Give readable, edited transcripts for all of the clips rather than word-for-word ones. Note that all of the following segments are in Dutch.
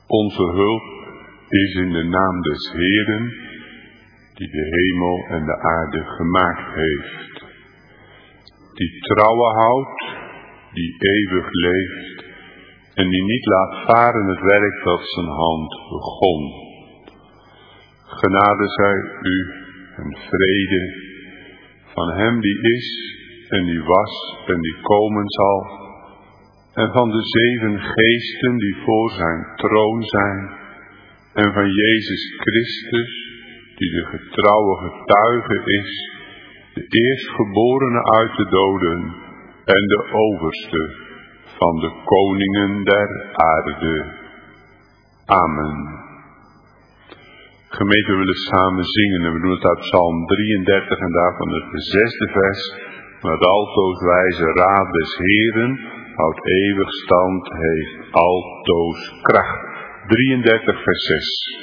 Onze hulp is in de naam des Heeren, die de hemel en de aarde gemaakt heeft. Die trouwe houdt, die eeuwig leeft en die niet laat varen het werk dat zijn hand begon. Genade zij u en vrede van hem die is en die was en die komen zal, en van de 7 geesten die voor zijn troon zijn, en van Jezus Christus, die de getrouwe getuige is, de eerstgeborene uit de doden en de overste van de koningen der aarde. Amen. Gemeente, we willen samen zingen en we doen het uit Psalm 33 en daarvan het 6e vers. Met altoos wijze raad des Heeren, houdt eeuwig stand, heeft altoos kracht. 33 vers 6.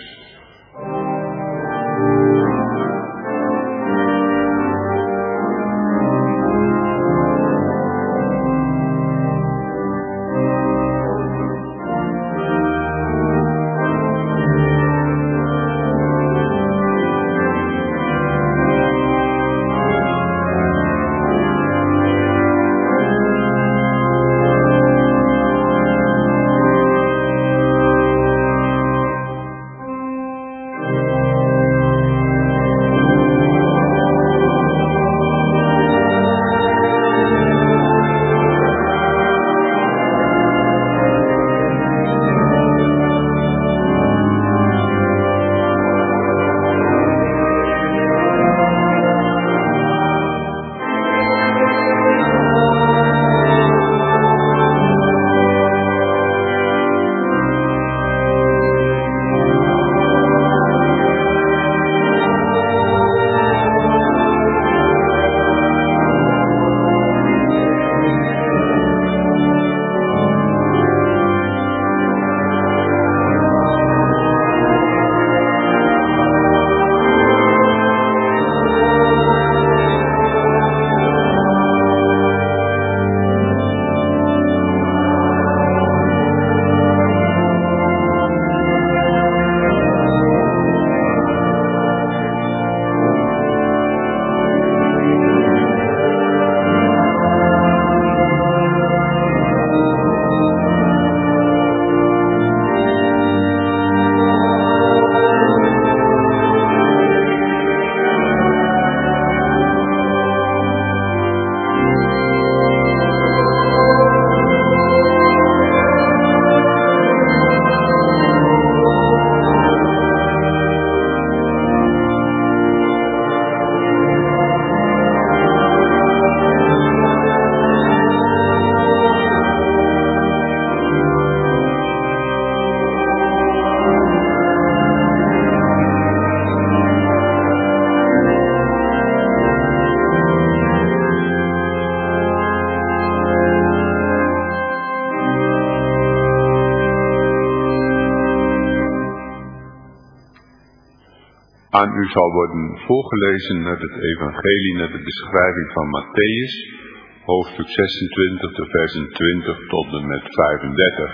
Aan u zal worden voorgelezen uit het evangelie naar de beschrijving van Mattheüs, hoofdstuk 26, de versen 20 tot en met 35.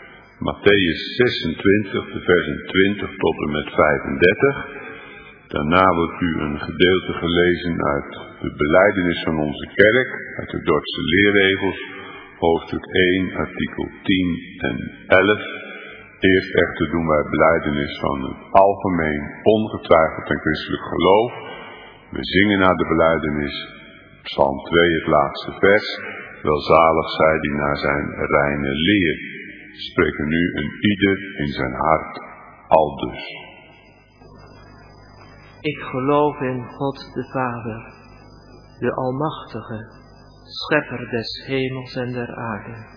Mattheüs 26, de versen 20 tot en met 35. Daarna wordt u een gedeelte gelezen uit de belijdenis van onze kerk, uit de Dordtse leerregels, hoofdstuk 1, artikel 10 en 11. Eerst echter doen wij belijdenis van het algemeen, ongetwijfeld en christelijk geloof. We zingen na de belijdenis Psalm 2, het laatste vers. Welzalig zij die naar zijn reine leer spreken nu een ieder in zijn hart aldus. Ik geloof in God de Vader, de Almachtige, Schepper des hemels en der aarde.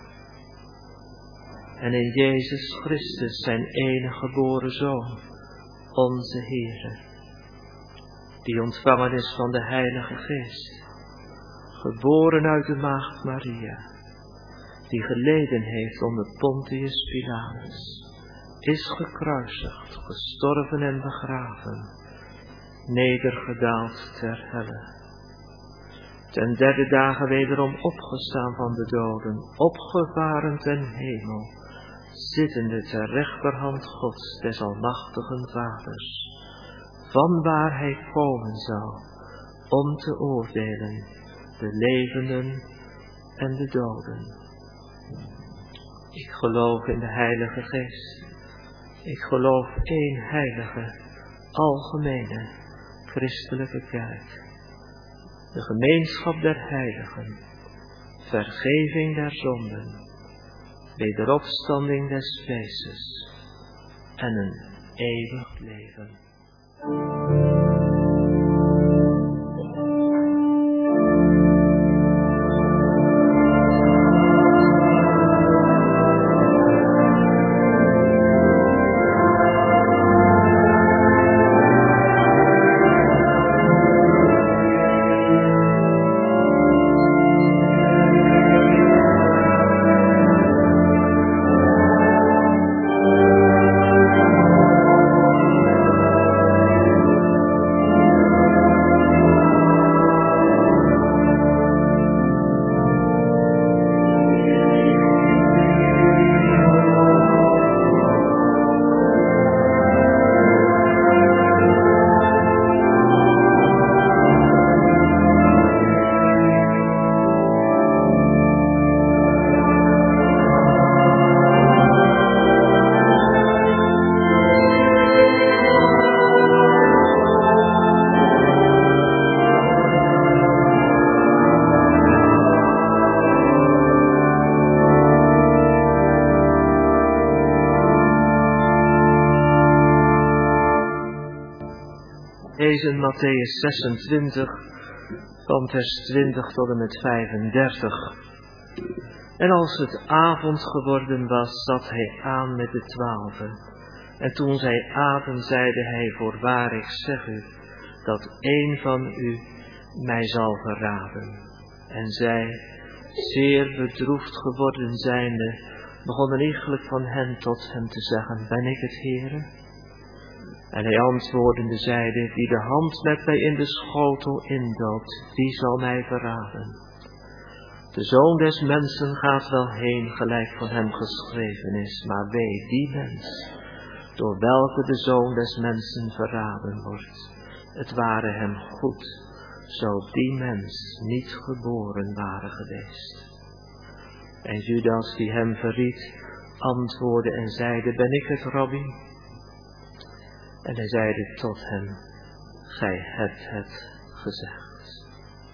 En in Jezus Christus, zijn enige geboren Zoon, onze Heere, die ontvangen is van de Heilige Geest, geboren uit de Maagd Maria, die geleden heeft onder Pontius Pilatus, is gekruisigd, gestorven en begraven, nedergedaald ter helle. Ten derde dagen wederom opgestaan van de doden, opgevaren ten hemel, zittende ter rechterhand Gods des almachtigen Vaders, vanwaar hij komen zal, om te oordelen de levenden en de doden. Ik geloof in de Heilige Geest. Ik geloof één heilige, algemene, christelijke kerk. De gemeenschap der heiligen, vergeving der zonden, wederopstanding des vleeses en een eeuwig leven. Lezen Mattheüs 26 van vers 20 tot en met 35. En als het avond geworden was, zat hij aan met de 12. En toen zij aten, zeide hij: voorwaar, ik zeg u, dat één van u mij zal verraden. En zij, zeer bedroefd geworden zijnde, begonnen iegelijk van hen tot hem te zeggen: ben ik het, Heere? En hij antwoordende zeide: wie de hand met mij in de schotel indoopt, die zal mij verraden. De Zoon des Mensen gaat wel heen, gelijk van hem geschreven is, maar wee die mens, door welke de Zoon des Mensen verraden wordt. Het ware hem goed, zo die mens niet geboren ware geweest. En Judas, die hem verried, antwoordde en zeide: ben ik het, Rabbi? En hij zeide tot hem: gij hebt het gezegd.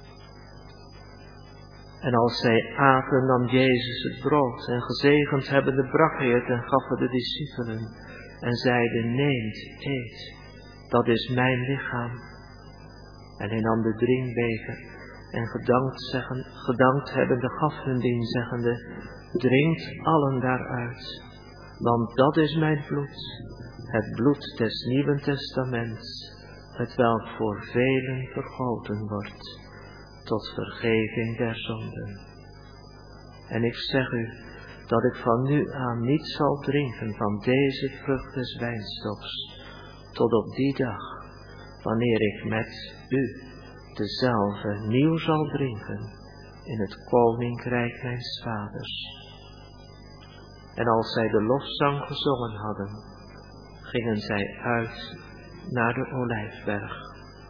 En als zij aten, nam Jezus het brood en gezegend hebbende brak hij het en gaf het de discipelen en zeide: neemt, eet, dat is mijn lichaam. En hij nam de drinkbeker en gedankt hebbende gaf hun dien, zeggende: drinkt allen daaruit, want dat is mijn bloed, het bloed des Nieuwen Testaments, hetwelk voor velen vergoten wordt, tot vergeving der zonden. En ik zeg u, dat ik van nu aan niet zal drinken van deze vrucht des wijnstoks, tot op die dag, wanneer ik met u dezelfde nieuw zal drinken in het koninkrijk mijns vaders. En als zij de lofzang gezongen hadden, gingen zij uit naar de Olijfberg.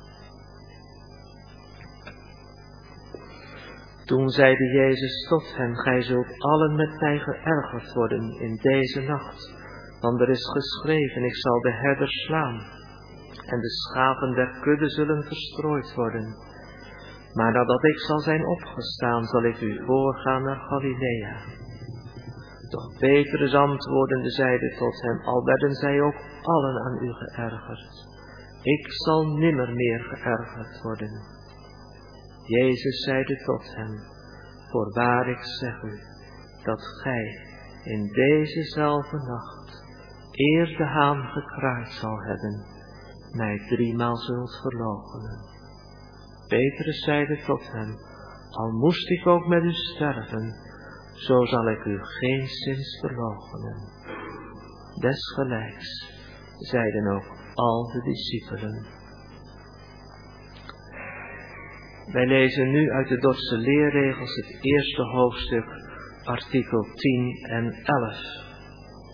Toen zeide Jezus tot hen: gij zult allen met mij geërgerd worden in deze nacht, want er is geschreven: ik zal de herder slaan, en de schapen der kudde zullen verstrooid worden. Maar nadat ik zal zijn opgestaan, zal ik u voorgaan naar Galilea. Doch Petrus antwoordende zeide tot hem: al werden zij ook allen aan u geërgerd, ik zal nimmer meer geërgerd worden. Jezus zeide tot hem: voorwaar, ik zeg u, dat gij in dezezelfde nacht, eer de haan gekraaid zal hebben, mij 3-maal zult verloochenen. Petrus zeide tot hem: al moest ik ook met u sterven, zo zal ik u geenszins verloochenen. Desgelijks zeiden ook al de discipelen. Wij lezen nu uit de Dordtse leerregels het eerste hoofdstuk, artikel 10 en 11.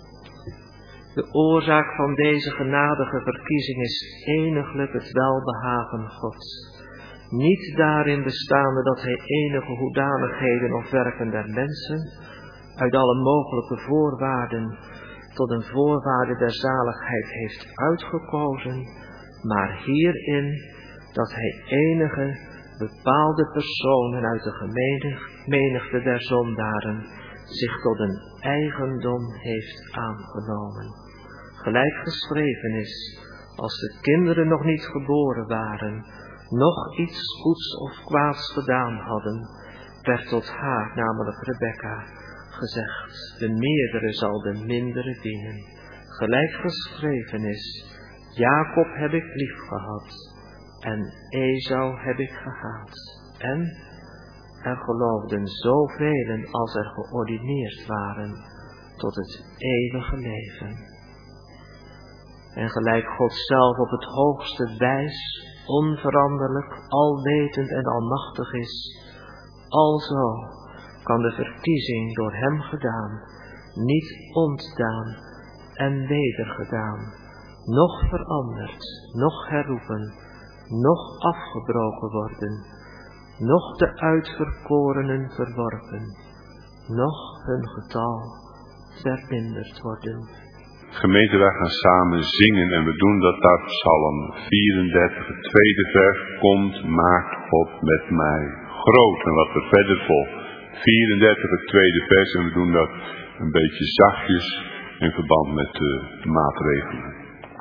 De oorzaak van deze genadige verkiezing is eniglijk het welbehagen Gods. Niet daarin bestaande dat hij enige hoedanigheden of werken der mensen uit alle mogelijke voorwaarden tot een voorwaarde der zaligheid heeft uitgekozen, maar hierin dat hij enige bepaalde personen uit de menigte der zondaren zich tot een eigendom heeft aangenomen. Gelijk geschreven is, als de kinderen nog niet geboren waren, nog iets goeds of kwaads gedaan hadden, werd tot haar, namelijk Rebekka, gezegd, de meerdere zal de mindere dienen. Gelijk geschreven is, Jacob heb ik lief gehad en Esau heb ik gehaat. En er geloofden zoveel als er geordineerd waren tot het eeuwige leven. En gelijk God zelf op het hoogste wijs, onveranderlijk, alwetend en almachtig is, alzo kan de verkiezing door hem gedaan, niet ontdaan en wedergedaan, noch veranderd, noch herroepen, noch afgebroken worden, noch de uitverkorenen verworpen, noch hun getal verminderd worden. Gemeente, wij gaan samen zingen en we doen dat uit Psalm 34, het tweede vers. Komt, maakt God met mij groot. En wat er verder volgt. 34, het tweede vers, en we doen dat een beetje zachtjes in verband met de maatregelen.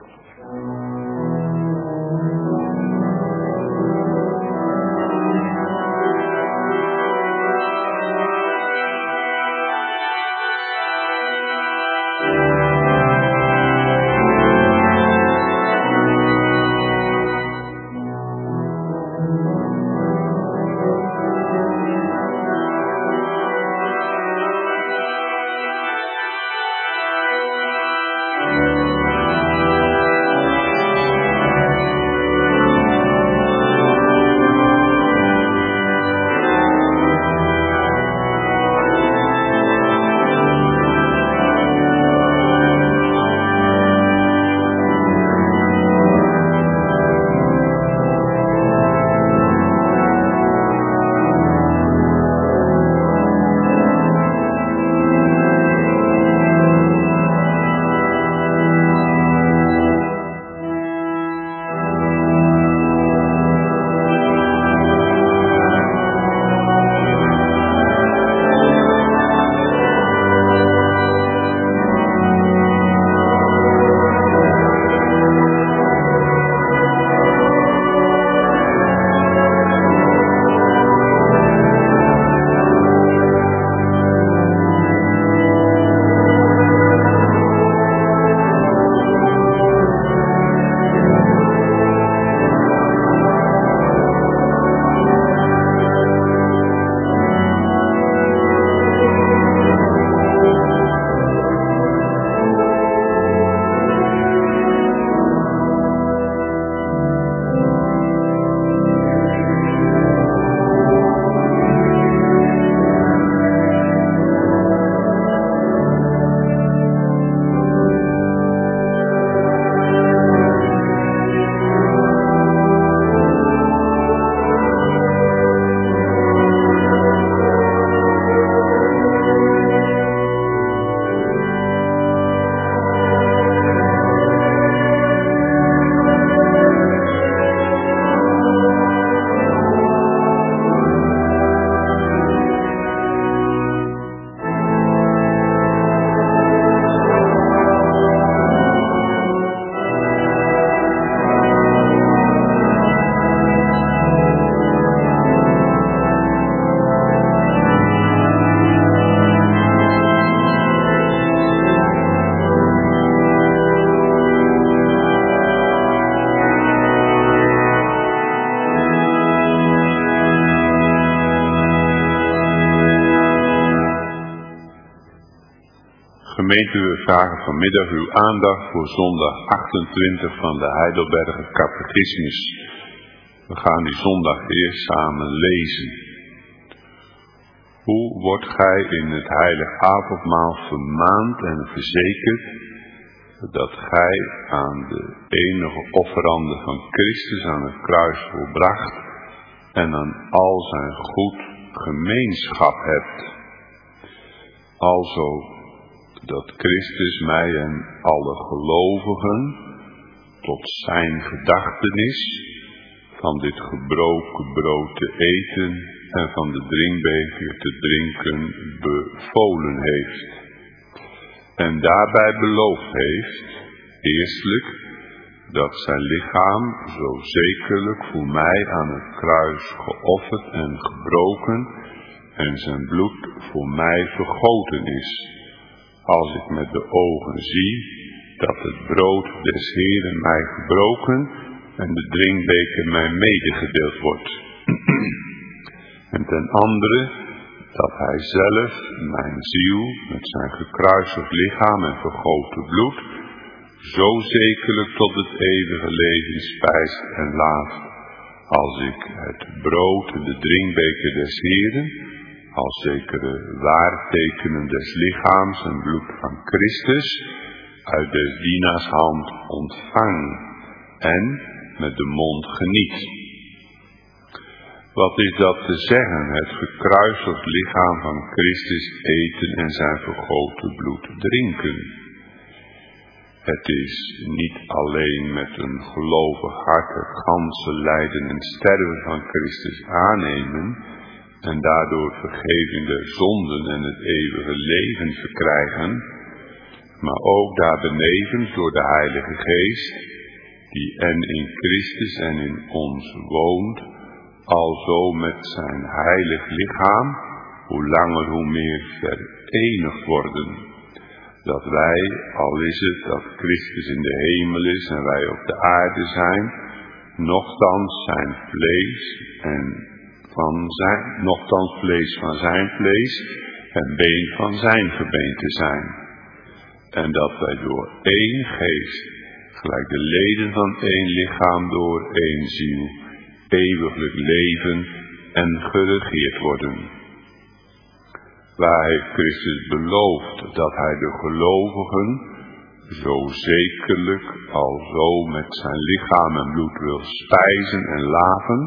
Gemeente, we vragen vanmiddag uw aandacht voor zondag 28 van de Heidelberger Catechismus. We gaan die zondag eerst samen lezen. Hoe wordt gij in het heilig avondmaal vermaand en verzekerd dat gij aan de enige offerande van Christus aan het kruis volbracht en aan al zijn goed gemeenschap hebt. Alzo dat Christus mij en alle gelovigen tot zijn gedachtenis van dit gebroken brood te eten en van de drinkbeker te drinken bevolen heeft. En daarbij beloofd heeft, eerstelijk, dat zijn lichaam zo zekerlijk voor mij aan het kruis geofferd en gebroken en zijn bloed voor mij vergoten is, als ik met de ogen zie dat het brood des Heeren mij gebroken en de drinkbeker mij medegedeeld wordt. En ten andere, dat hij zelf mijn ziel met zijn gekruisigd lichaam en vergoten bloed zo zekerlijk tot het eeuwige leven spijst en laat, als ik het brood en de drinkbeker des Heeren, als zekere waartekenen des lichaams en bloed van Christus, uit des dienaars hand ontvang en met de mond geniet. Wat is dat te zeggen, het gekruisigd lichaam van Christus eten en zijn vergoten bloed drinken? Het is niet alleen met een gelovig hart het ganse lijden en sterven van Christus aannemen en daardoor vergeving der zonden en het eeuwige leven verkrijgen, maar ook daarbenevens door de Heilige Geest, die en in Christus en in ons woont, alzo met zijn heilig lichaam, hoe langer hoe meer verenigd worden. Dat wij, al is het dat Christus in de hemel is en wij op de aarde zijn, nochtans zijn vlees nochtans vlees van zijn vlees en been van zijn gebeente zijn. En dat wij door één geest, gelijk de leden van één lichaam door één ziel, eeuwiglijk leven en geregeerd worden. Waar heeft Christus beloofd dat hij de gelovigen zo zekerlijk alzo met zijn lichaam en bloed wil spijzen en laven,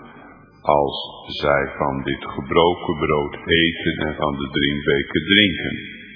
als zij van dit gebroken brood eten en van de drinkbeker drinken.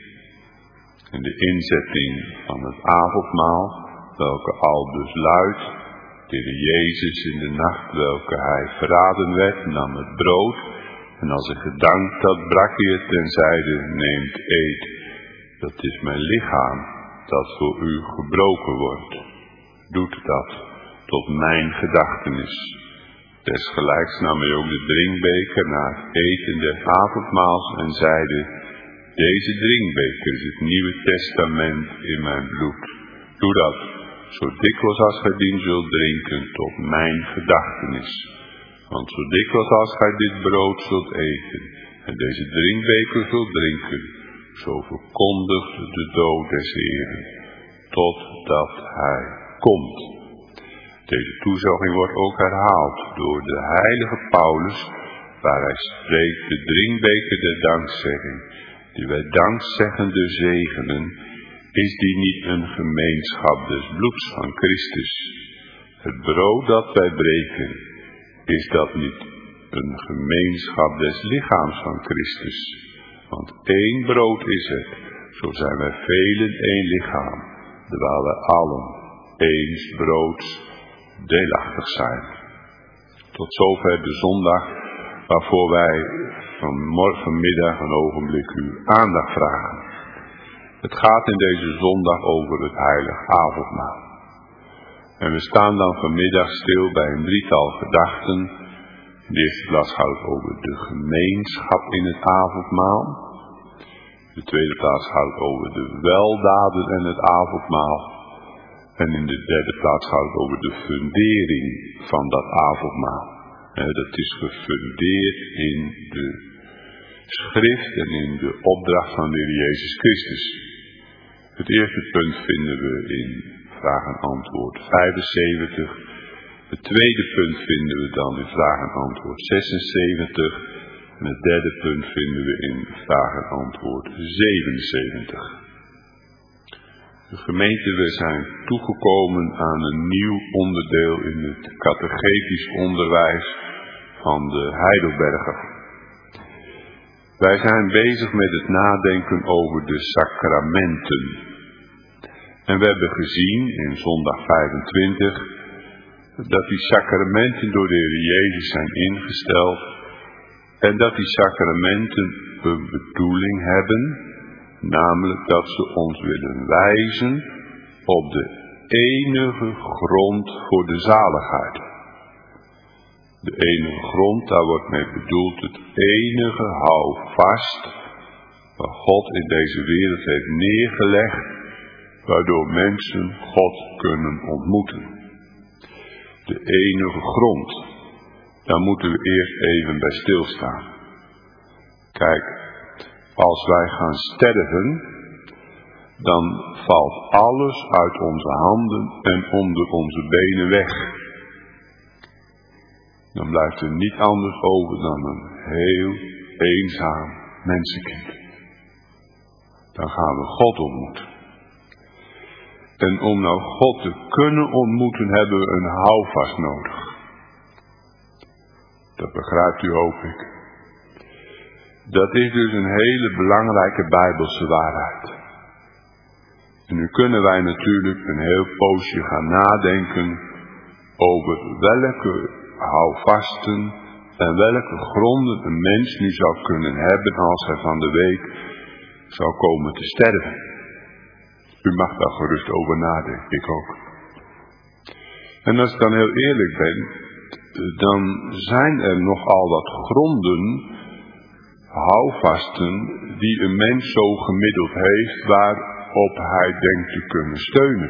En de inzetting van het avondmaal, welke aldus luidt, de Heer Jezus in de nacht welke hij verraden werd, nam het brood, en als hij gedankt had, brak hij het en zeide, neemt, eet, dat is mijn lichaam, dat voor u gebroken wordt. Doet dat tot mijn gedachtenis. Desgelijks nam hij ook de drinkbeker na het eten des avondmaals en zeide, deze drinkbeker is het Nieuwe Testament in mijn bloed. Doe dat, zo dikwijls als gij dien zult drinken, tot mijn gedachtenis. Want zo dikwijls als gij dit brood zult eten en deze drinkbeker zult drinken, zo verkondigt de dood des Heeren, totdat hij komt. Deze toezegging wordt ook herhaald door de heilige Paulus, waar hij spreekt de drinkbeker der dankzegging, die wij dankzeggende zegenen, is die niet een gemeenschap des bloeds van Christus? Het brood dat wij breken, is dat niet een gemeenschap des lichaams van Christus? Want één brood is het, zo zijn wij velen één lichaam, terwijl wij allen eens broods deelachtig zijn. Tot zover de zondag, waarvoor wij vanmiddag een ogenblik uw aandacht vragen. Het gaat in deze zondag over het heilig avondmaal. En we staan dan vanmiddag stil bij een drietal gedachten. In de eerste plaats gaat het over de gemeenschap in het avondmaal. In de tweede plaats gaat het over de weldaden en het avondmaal. En in de derde plaats gaat het over de fundering van dat avondmaal. Dat is gefundeerd in de schrift en in de opdracht van de Heer Jezus Christus. Het eerste punt vinden we in vraag en antwoord 75. Het tweede punt vinden we dan in vraag en antwoord 76. En het derde punt vinden we in vraag en antwoord 77. Gemeente, we zijn toegekomen aan een nieuw onderdeel in het catechetisch onderwijs van de Heidelberger. Wij zijn bezig met het nadenken over de sacramenten. En we hebben gezien in zondag 25 dat die sacramenten door de Heer Jezus zijn ingesteld en dat die sacramenten een bedoeling hebben. Namelijk dat ze ons willen wijzen op de enige grond voor de zaligheid. De enige grond, daar wordt mee bedoeld het enige houvast wat God in deze wereld heeft neergelegd, waardoor mensen God kunnen ontmoeten. De enige grond, daar moeten we eerst even bij stilstaan. Kijk. Als wij gaan sterven, dan valt alles uit onze handen en onder onze benen weg. Dan blijft er niet anders over dan een heel eenzaam mensenkind. Dan gaan we God ontmoeten. En om nou God te kunnen ontmoeten hebben we een houvast nodig. Dat begrijpt u, hoop ik. Dat is dus een hele belangrijke Bijbelse waarheid. En nu kunnen wij natuurlijk een heel poosje gaan nadenken over welke houvasten en welke gronden een mens nu zou kunnen hebben als hij van de week zou komen te sterven. U mag daar gerust over nadenken, ik ook. En als ik dan heel eerlijk ben, dan zijn er nogal wat gronden, houvasten die een mens zo gemiddeld heeft waarop hij denkt te kunnen steunen.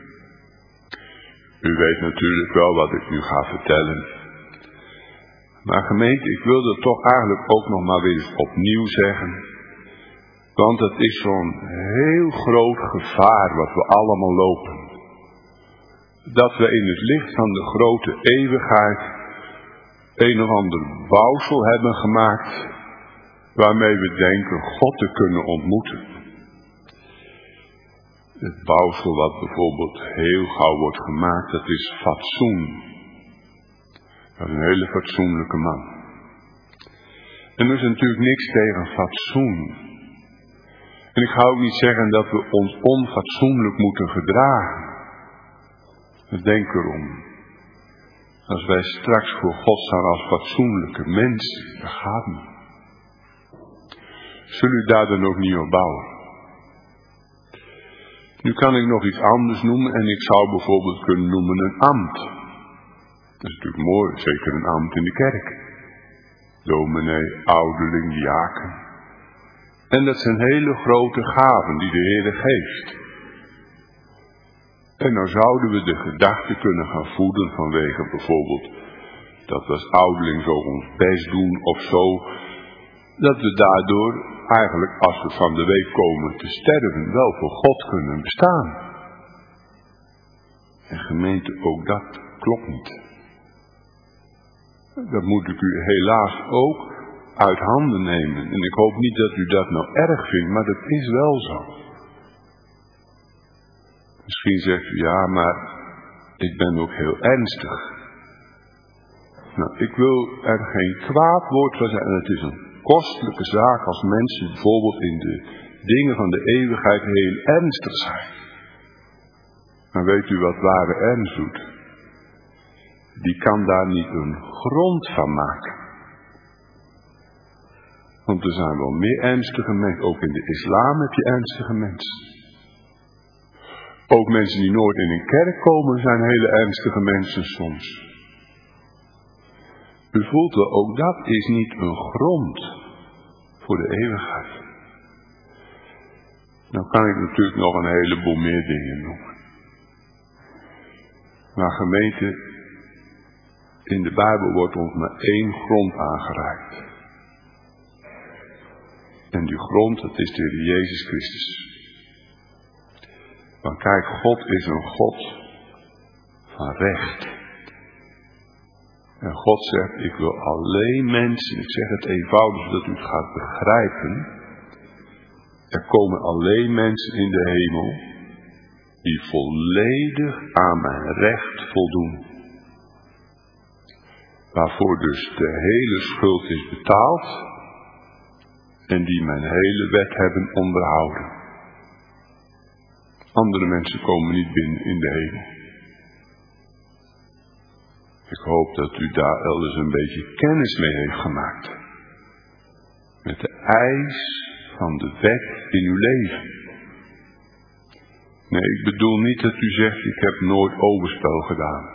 U weet natuurlijk wel wat ik nu ga vertellen. Maar gemeente, ik wil dat toch eigenlijk ook nog maar weer eens opnieuw zeggen. Want het is zo'n heel groot gevaar wat we allemaal lopen. Dat we in het licht van de grote eeuwigheid een of ander bouwsel hebben gemaakt waarmee we denken God te kunnen ontmoeten. Het bouwsel wat bijvoorbeeld heel gauw wordt gemaakt, dat is fatsoen. Dat is een hele fatsoenlijke man. En er is natuurlijk niks tegen fatsoen. En ik ga ook niet zeggen dat we ons onfatsoenlijk moeten gedragen. Denk erom. Als wij straks voor God staan als fatsoenlijke mensen, dat gaat niet. Zullen u daar dan ook niet op bouwen? Nu kan ik nog iets anders noemen en ik zou bijvoorbeeld kunnen noemen een ambt. Dat is natuurlijk mooi, zeker een ambt in de kerk. Dominee, ouderling, diaken. En dat zijn hele grote gaven die de Heer geeft. En nou zouden we de gedachte kunnen gaan voeden vanwege bijvoorbeeld dat we als ouderling zo ons best doen of zo, dat we daardoor eigenlijk als we van de week komen te sterven wel voor God kunnen bestaan. En gemeente, ook dat klopt niet. Dat moet ik u helaas ook uit handen nemen. En ik hoop niet dat u dat nou erg vindt, maar dat is wel zo. Misschien zegt u, ja, maar ik ben ook heel ernstig. Nou, ik wil er geen kwaad woord van zeggen. Het is een kostelijke zaak als mensen bijvoorbeeld in de dingen van de eeuwigheid heel ernstig zijn. Maar weet u wat ware ernst doet? Die kan daar niet een grond van maken. Want er zijn wel meer ernstige mensen. Ook in de islam heb je ernstige mensen. Ook mensen die nooit in een kerk komen zijn hele ernstige mensen soms. U voelt wel, ook dat is niet een grond voor de eeuwigheid. Nou kan ik natuurlijk nog een heleboel meer dingen noemen. Maar gemeente, in de Bijbel wordt ons maar één grond aangereikt. En die grond, dat is de Heer Jezus Christus. Want kijk, God is een God van recht. En God zegt, ik wil alleen mensen, ik zeg het eenvoudig zodat u het gaat begrijpen. Er komen alleen mensen in de hemel die volledig aan mijn recht voldoen. Waarvoor dus de hele schuld is betaald en die mijn hele wet hebben onderhouden. Andere mensen komen niet binnen in de hemel. Ik hoop dat u daar elders een beetje kennis mee heeft gemaakt. Met de eis van de wet in uw leven. Nee, ik bedoel niet dat u zegt, ik heb nooit overspel gedaan.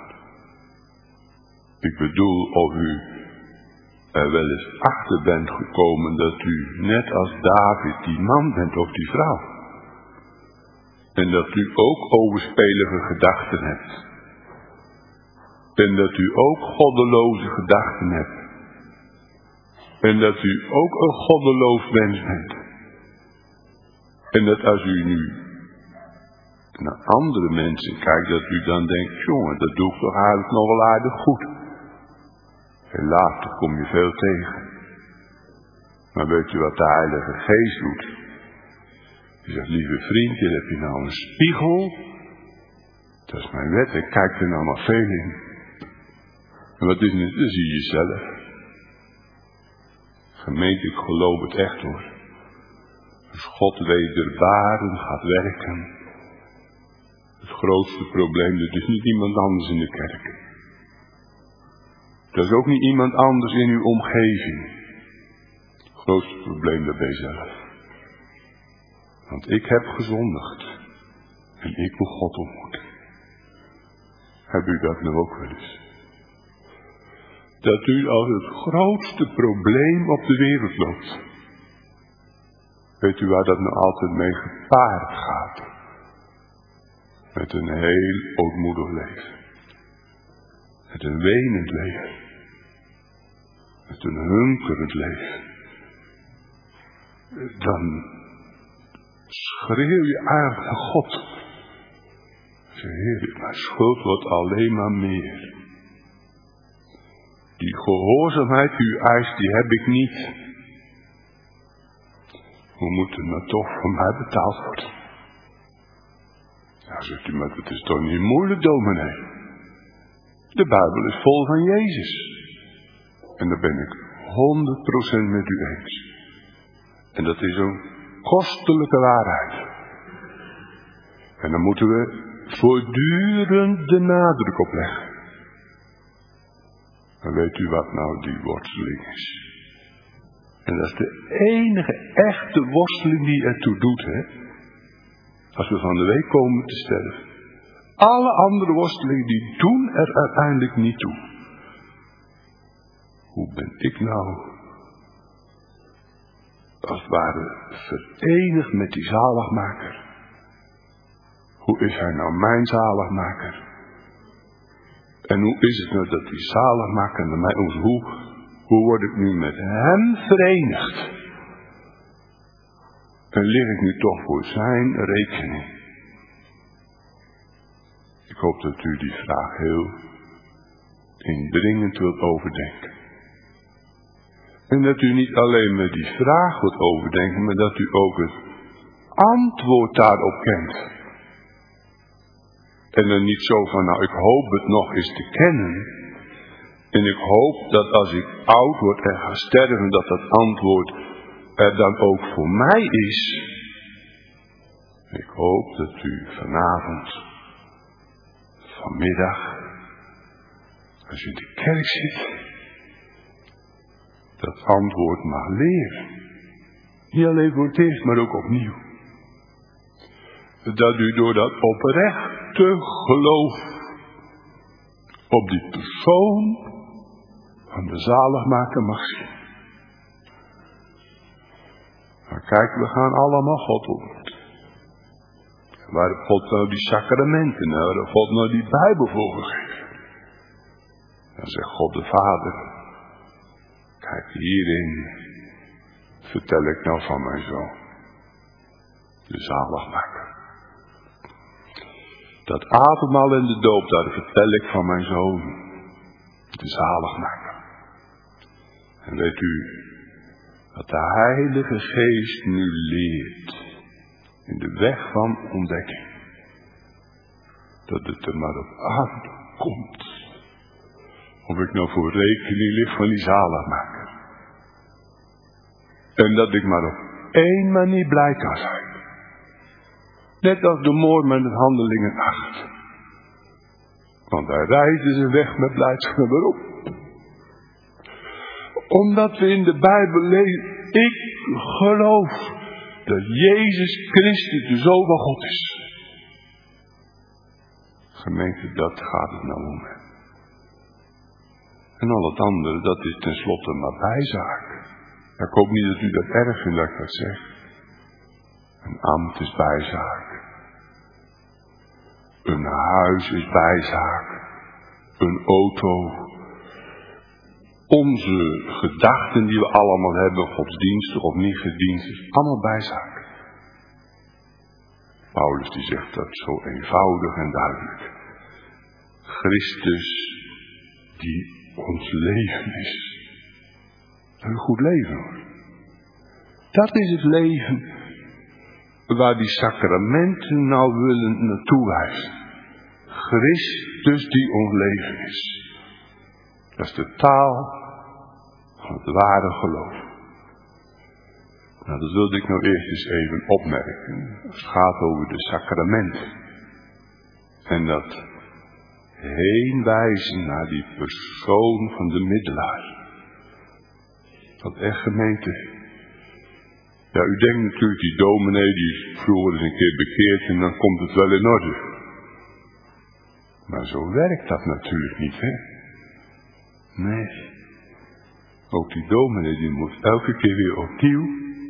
Ik bedoel of u er wel eens achter bent gekomen dat u, net als David, die man bent of die vrouw. En dat u ook overspelige gedachten hebt. En dat u ook goddeloze gedachten hebt. En dat u ook een goddeloos mens bent. En dat als u nu naar andere mensen kijkt, dat u dan denkt, jongen, dat doe ik toch eigenlijk nog wel aardig goed. Helaas, daar kom je veel tegen. Maar weet u wat de Heilige Geest doet? Hij zegt, lieve vriend, hier heb je nou een spiegel. Dat is mijn wet, ik kijk er nou maar veel in. En wat is het? Dat zie je jezelf. Gemeente, ik geloof het echt hoor. Als God wederbarend gaat werken. Het grootste probleem, dat is niet iemand anders in de kerk. Dat is ook niet iemand anders in uw omgeving. Het grootste probleem, dat ben je zelf. Want ik heb gezondigd. En ik wil God ontmoeten. Heb u dat nou ook wel eens? Dat u als het grootste probleem op de wereld loopt. Weet u waar dat nou altijd mee gepaard gaat? Met een heel ootmoedig leven. Met een wenend leven. Met een hunkerend leven. Dan schreeuw je eigenlijk naar God. Zeg, Heer, mijn schuld wordt alleen maar meer. Die gehoorzaamheid die u eist, die heb ik niet. Hoe moet het nou toch voor mij betaald worden? Ja, zegt u, maar het is toch niet moeilijk, dominee. De Bijbel is vol van Jezus. En daar ben ik 100% met u eens. En dat is een kostelijke waarheid. En dan moeten we voortdurend de nadruk op leggen. En weet u wat nou die worsteling is? En dat is de enige echte worsteling die ertoe doet, hè? Als we van de week komen te sterven. Alle andere worstelingen die doen er uiteindelijk niet toe. Hoe ben ik nou, als het ware, verenigd met die zaligmaker? Hoe is hij nou mijn zaligmaker? En hoe is het nou dat die zaligmaker naar mij, hoe word ik nu met hem verenigd? En lig ik nu toch voor zijn rekening? Ik hoop dat u die vraag heel indringend wilt overdenken. En dat u niet alleen met die vraag wilt overdenken, maar dat u ook het antwoord daarop kent. En dan niet zo van, nou ik hoop het nog eens te kennen. En ik hoop dat als ik oud word en ga sterven, dat dat antwoord er dan ook voor mij is. Ik hoop dat u vanavond, vanmiddag, als u in de kerk zit, dat antwoord mag leren. Niet alleen voor het eerst, maar ook opnieuw. Dat u door dat oprechte geloof op die persoon van de zaligmaker mag zien. Maar kijk, we gaan allemaal God ontmoeten. Waar heeft God nou die sacramenten, waar heeft God nou die Bijbel voor gegeven? Dan zegt God de Vader, kijk, hierin vertel ik nou van mijn zoon, de zaligmaker. Dat avondmaal en de doop, daar vertel ik van mijn zoon, de zaligmaker. En weet u, wat de Heilige Geest nu leert, in de weg van ontdekking. dat het er maar op aankomt. Of ik nou voor rekening lig van die zaligmaker. En dat ik maar op één manier blij kan zijn. Net als de moor met het Handelingen 8. Want daar reisden ze weg met blijdschap. Waarom? Omdat we in de Bijbel lezen, ik geloof dat Jezus Christus de Zoon van God is. Gemeente, dat gaat het nou om. En al het andere, dat is tenslotte maar bijzaak. Ik hoop niet dat u dat erg vindt dat ik dat zeg. Een ambt is bijzaak. Een huis is bijzaak. Een auto. Onze gedachten die we allemaal hebben, godsdienstig of niet gedienstig, allemaal bijzaak. Paulus die zegt dat zo eenvoudig en duidelijk. Christus die ons leven is. Een goed leven hoor. Dat is het leven waar die sacramenten nou willen naartoe wijzen. Christus die ons leven is. Dat is de taal van het ware geloof. Nou, dat wilde ik nou eerst eens even opmerken. Het gaat over de sacramenten. En dat heenwijzen naar die persoon van de middelaar. Dat echt gemeente. Ja, u denkt natuurlijk die dominee die is vroeger eens een keer bekeerd en dan komt het wel in orde. Maar zo werkt dat natuurlijk niet, hè. Nee. Ook die dominee die moet elke keer weer opnieuw.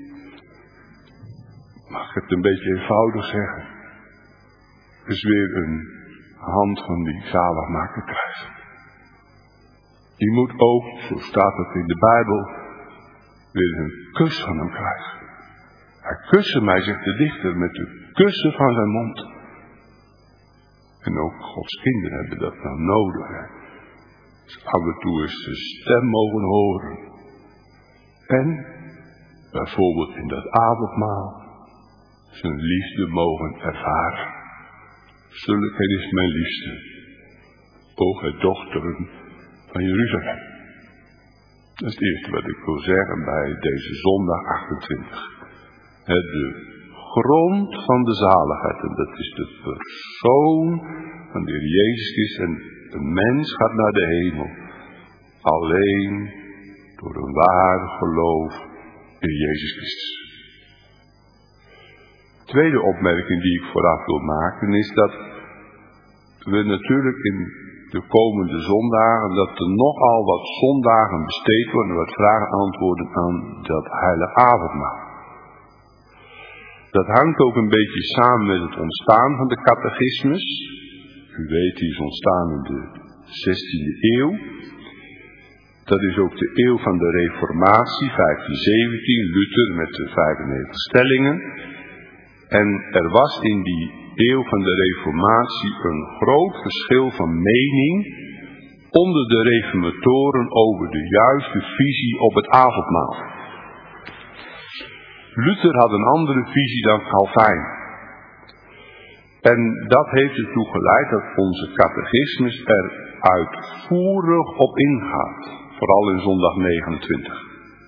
Mag ik het een beetje eenvoudig zeggen. Dus weer een hand van die zaligmaker krijgen. Die moet ook, zo staat het in de Bijbel, weer een kus van hem krijgen. Hij kuste mij, zegt de dichter, met de kussen van zijn mond. En ook Gods kinderen hebben dat nou nodig. Hè? Dus af en toe eens de stem mogen horen. En bijvoorbeeld in dat avondmaal zijn liefde mogen ervaren. Zulke is mijn liefste, o gij dochteren van Jeruzalem. Dat is het eerste wat ik wil zeggen bij deze zondag 28. De grond van de zaligheid, en dat is de persoon van de Heer Jezus Christus. En de mens gaat naar de hemel alleen door een waar geloof in Jezus Christus. Tweede opmerking die ik vooraf wil maken is dat we natuurlijk in de komende zondagen, dat er nogal wat zondagen besteed worden, wat vragen antwoorden aan dat heilige avondmaal. Dat hangt ook een beetje samen met het ontstaan van de catechismus. U weet, die is ontstaan in de 16e eeuw. Dat is ook de eeuw van de Reformatie, 1517, Luther met de 95 stellingen. En er was in die eeuw van de Reformatie een groot verschil van mening onder de reformatoren over de juiste visie op het avondmaal. Luther had een andere visie dan Calvijn. En dat heeft ertoe geleid dat onze catechismus er uitvoerig op ingaat. Vooral in zondag 29.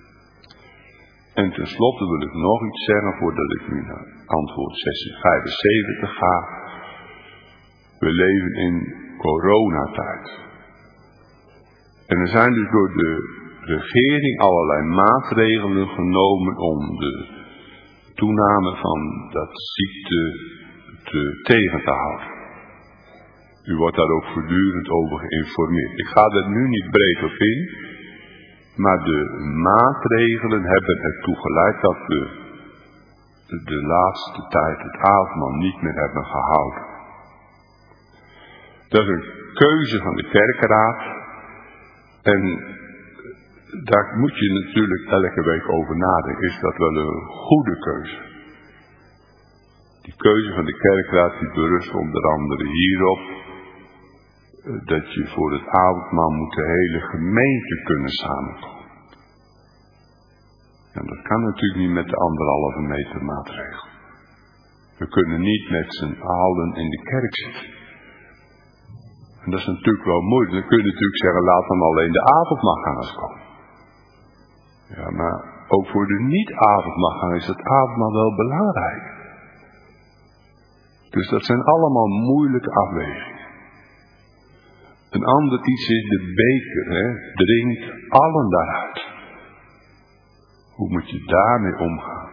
En tenslotte wil ik nog iets zeggen voordat ik nu naar antwoord 75 ga. We leven in coronatijd. En er zijn dus door de regering allerlei maatregelen genomen om de toename van dat ziekte tegen te houden. U wordt daar ook voortdurend over geïnformeerd. Ik ga er nu niet breed op in, maar de maatregelen hebben ertoe geleid dat we de laatste tijd het avondmaal niet meer hebben gehouden. Dat is een keuze van de kerkraad en daar moet je natuurlijk elke week over nadenken. Is dat wel een goede keuze? Die keuze van de kerkraad die berust onder andere hierop dat je voor het avondmaal moet de hele gemeente kunnen samenkomen. En dat kan natuurlijk niet met de 1,5 meter maatregel. We kunnen niet met z'n allen in de kerk zitten. En dat is natuurlijk wel moeilijk. Dan kun je natuurlijk zeggen, laat dan alleen de avondmachtgangers komen. Ja, maar ook voor de niet-avondmachtgangers is het avondmaal wel belangrijk. Dus dat zijn allemaal moeilijke afwegingen. Een ander iets is de beker, hè. Drink allen daaruit. Hoe moet je daarmee omgaan?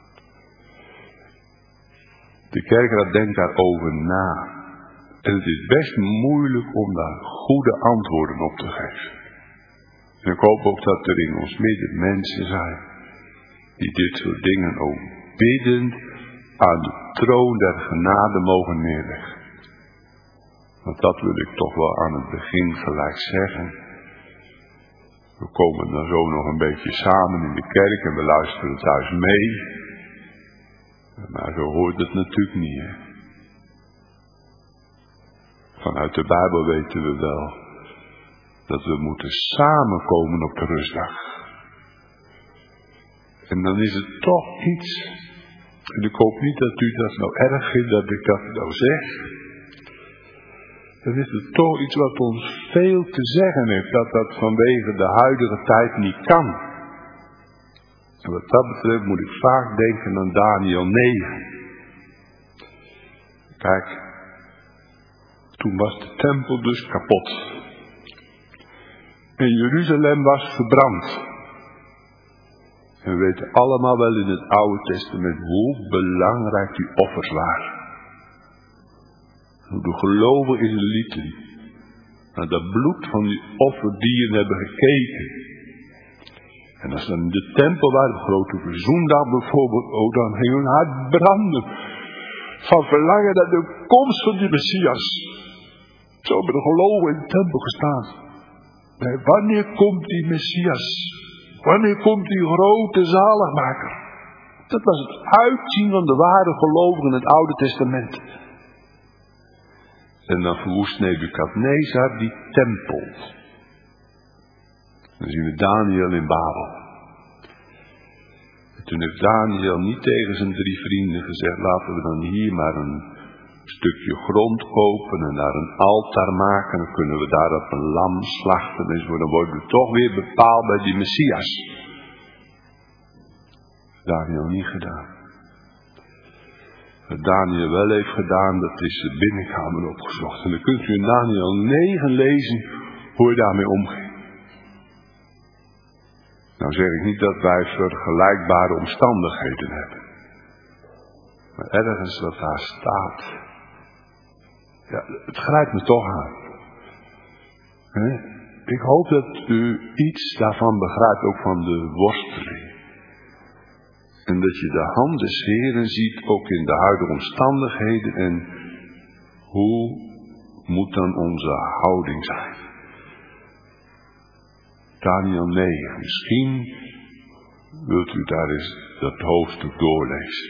De kerkraad denkt daarover na. En het is best moeilijk om daar goede antwoorden op te geven. En ik hoop ook dat er in ons midden mensen zijn die dit soort dingen ook biddend aan de troon der genade mogen neerleggen. Want dat wil ik toch wel aan het begin gelijk zeggen. We komen dan zo nog een beetje samen in de kerk en we luisteren thuis mee. Maar zo hoort het natuurlijk niet, hè. Vanuit de Bijbel weten we wel dat we moeten samenkomen op de rustdag. En dan is het toch iets, en ik hoop niet dat u dat nou erg vindt dat ik dat nou zeg. Dan is het toch iets wat ons veel te zeggen heeft, dat dat vanwege de huidige tijd niet kan. En wat dat betreft moet ik vaak denken aan Daniel 9. Kijk, toen was de tempel dus kapot. En Jeruzalem was verbrand. En we weten allemaal wel in het Oude Testament hoe belangrijk die offers waren. Hoe de gelovige Israëlieten naar dat bloed van die offerdieren hebben gekeken. En als dan in de tempel waren, de grote verzoendag bijvoorbeeld, oh, dan ging hun hart branden. Van verlangen naar de komst van die Messias. Zo hebben de gelovigen in de tempel gestaan. En wanneer komt die Messias? Wanneer komt die grote zaligmaker? Dat was het uitzien van de ware gelovigen in het Oude Testament. En dan verwoest Nebukadnezar die tempel. Dan zien we Daniel in Babel. En toen heeft Daniel niet tegen zijn 3 vrienden gezegd, laten we dan hier maar een stukje grond kopen en daar een altaar maken. Dan kunnen we daar op een lam slachten. Dus dan worden we toch weer bepaald bij die Messias. Daniel niet gedaan. Wat Daniel wel heeft gedaan, dat is de binnenkamer opgezocht. En dan kunt u in Daniel 9 lezen hoe hij daarmee omging. Nou zeg ik niet dat wij vergelijkbare omstandigheden hebben. Maar ergens wat daar staat, ja, het grijpt me toch aan. Ik hoop dat u iets daarvan begrijpt, ook van de worsteling. En dat je de hand des Heeren ziet, ook in de huidige omstandigheden. En hoe moet dan onze houding zijn? Daniel 9, misschien wilt u daar eens dat hoofdstuk doorlezen.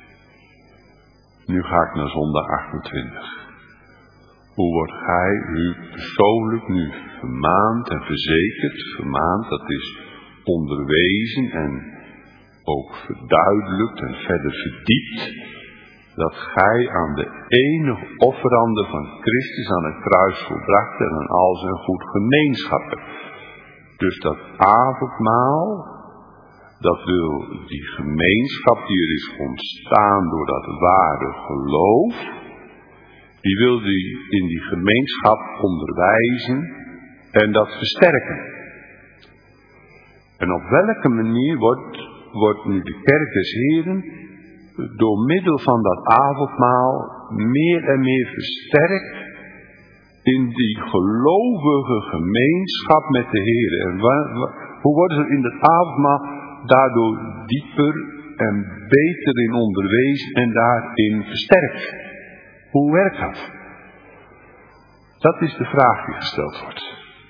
Nu ga ik naar zondag 28. Hoe wordt gij u persoonlijk nu vermaand en verzekerd? Vermaand, dat is onderwezen en ook verduidelijkt en verder verdiept. Dat gij aan de enige offerande van Christus aan het kruis volbracht en aan al zijn goed gemeenschappen. Dus dat avondmaal, dat wil die gemeenschap die er is ontstaan door dat ware geloof, die wil die in die gemeenschap onderwijzen en dat versterken. En op welke manier wordt nu de kerk des Heren door middel van dat avondmaal meer en meer versterkt in die gelovige gemeenschap met de Heer. En hoe worden ze in dat avondmaal daardoor dieper en beter in onderwezen en daarin versterkt? Hoe werkt dat? Dat is de vraag die gesteld wordt.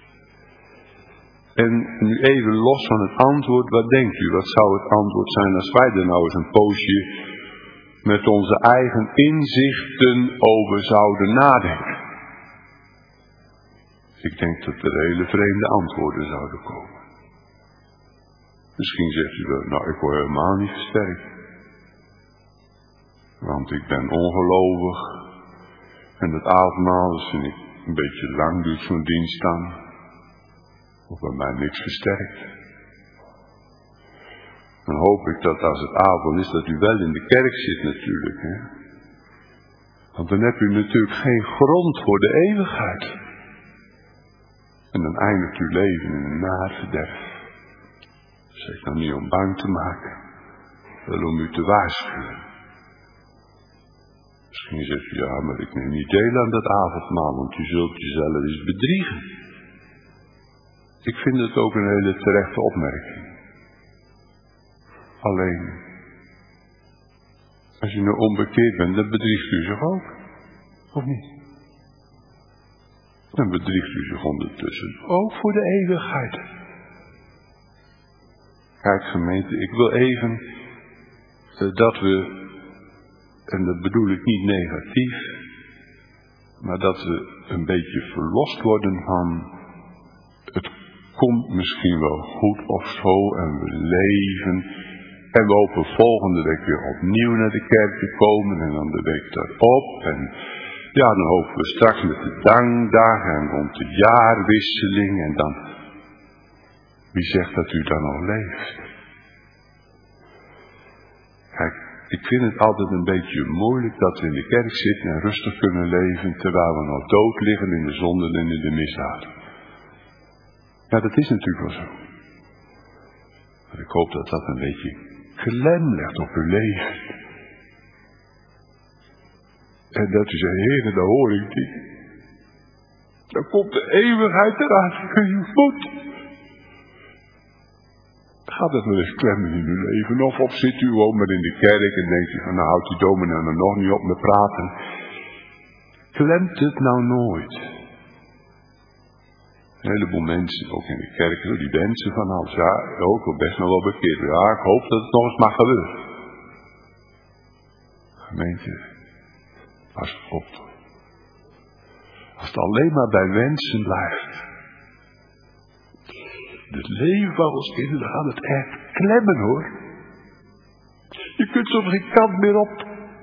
En nu even los van het antwoord, wat denkt u? Wat zou het antwoord zijn als wij er nou eens een poosje met onze eigen inzichten over zouden nadenken? Ik denk dat er hele vreemde antwoorden zouden komen. Misschien zegt u wel, nou ik word helemaal niet versterkt. Want ik ben ongelovig. En het avondmaal, dat vind ik een beetje lang duurt zo'n dienst dan. Of bij mij niks versterkt. Dan hoop ik dat als het avond is, dat u wel in de kerk zit natuurlijk. Hè? Want dan heb u natuurlijk geen grond voor de eeuwigheid. En dan eindigt uw leven in een naverderf. Zeg nou niet om bang te maken. Wel om u te waarschuwen. Misschien zegt u, ja, maar ik neem niet deel aan dat avondmaal, want u zult jezelf eens bedriegen. Ik vind het ook een hele terechte opmerking. Alleen, als je nou onbekeerd bent, dan bedriegt u zich ook. Of niet? Dan bedriegt u zich ondertussen ook voor de eeuwigheid. Kijk gemeente, ik wil even dat we, en dat bedoel ik niet negatief, maar dat we een beetje verlost worden van het komt misschien wel goed of zo en we leven en we hopen volgende week weer opnieuw naar de kerk te komen en dan de week daarop en ja, dan hopen we straks met de dankdagen en rond de jaarwisseling en dan, wie zegt dat u dan nog leeft? Kijk, ik vind het altijd een beetje moeilijk dat we in de kerk zitten en rustig kunnen leven terwijl we nog dood liggen in de zonde en in de misdaad. Ja, dat is natuurlijk wel zo. Maar ik hoop dat dat een beetje klem legt op uw leven. En dat u zegt, Heer, dat hoor ik niet. Dan komt de eeuwigheid eraan in uw voet. Gaat het wel eens klemmen in uw leven? Of zit u gewoon maar in de kerk en denkt u van, nou houdt die dominee nou nog niet op met praten. Klemt het nou nooit? Een heleboel mensen, ook in de kerk, die wensen van alles. Ja, ik wil best nog wel bekeerd. Ja, ik hoop dat het nog eens mag gebeuren. Gemeente, pas op. Als het alleen maar bij wensen blijft. Het leven van ons kinderen gaat het echt klemmen hoor. Je kunt soms geen kant meer op.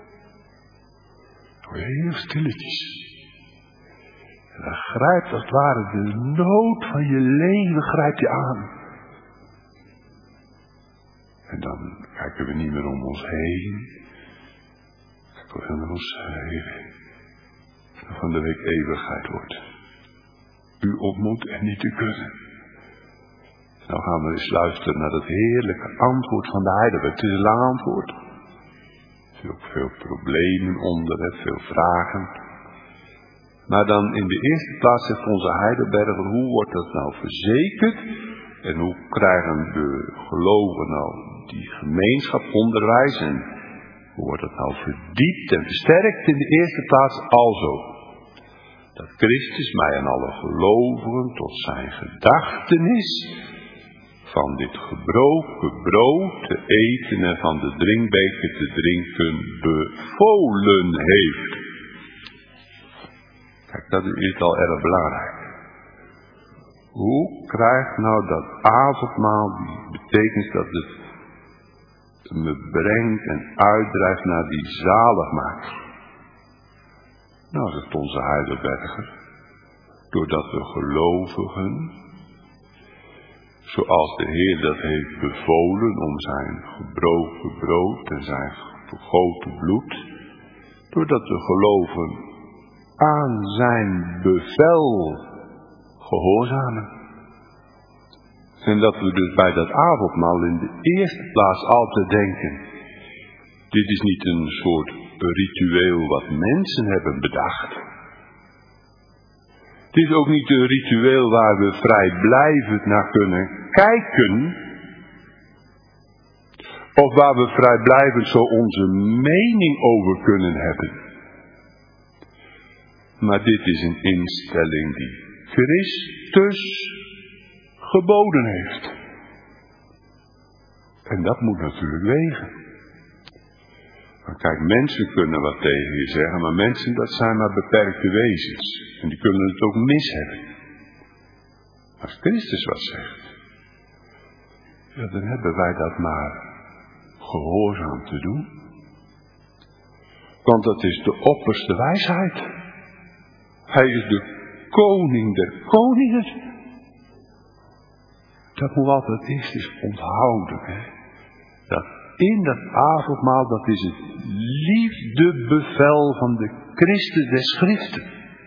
Heel stilletjes. En dan grijpt als het ware de nood van je leven grijpt je aan. En dan kijken we niet meer om ons heen. Kijken we naar ons heen. En van de week eeuwigheid wordt. U ontmoet en niet te kunnen. Nou gaan we eens luisteren naar het heerlijke antwoord van de Heilige. Het is een lang antwoord. Er zijn ook veel problemen onder, veel vragen. Maar dan in de eerste plaats zegt onze Heidelberger, hoe wordt dat nou verzekerd? En hoe krijgen de gelovigen nou die gemeenschapsonderwijs? En hoe wordt dat nou verdiept en versterkt? In de eerste plaats alzo. Dat Christus mij en alle gelovigen tot zijn gedachtenis van dit gebroken brood te eten en van de drinkbeker te drinken bevolen heeft. Kijk, dat is al erg belangrijk. Hoe krijgt nou dat avondmaal die betekent dat het me brengt en uitdrijft naar die zaligmaker? Nou, zegt onze Heidelberger, doordat de gelovigen, zoals de Heer dat heeft bevolen om zijn gebroken brood en zijn vergoten bloed, doordat de gelovigen aan zijn bevel gehoorzamen. En dat we dus bij dat avondmaal in de eerste plaats altijd denken, dit is niet een soort ritueel wat mensen hebben bedacht. Het is ook niet een ritueel waar we vrijblijvend naar kunnen kijken. Of waar we vrijblijvend zo onze mening over kunnen hebben. Maar dit is een instelling die Christus geboden heeft. En dat moet natuurlijk wegen. Maar kijk, mensen kunnen wat tegen je zeggen, maar mensen dat zijn maar beperkte wezens. En die kunnen het ook mis hebben. Als Christus wat zegt, ja, dan hebben wij dat maar gehoorzaam te doen. Want dat is de opperste wijsheid. Hij is de koning der koningen. Dat moet altijd eerst eens onthouden. Hè? Dat in dat avondmaal, dat is het liefdebevel van de Christus des Schriften.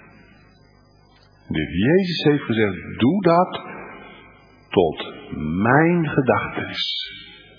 De Heer Jezus heeft gezegd, doe dat tot mijn gedachtenis.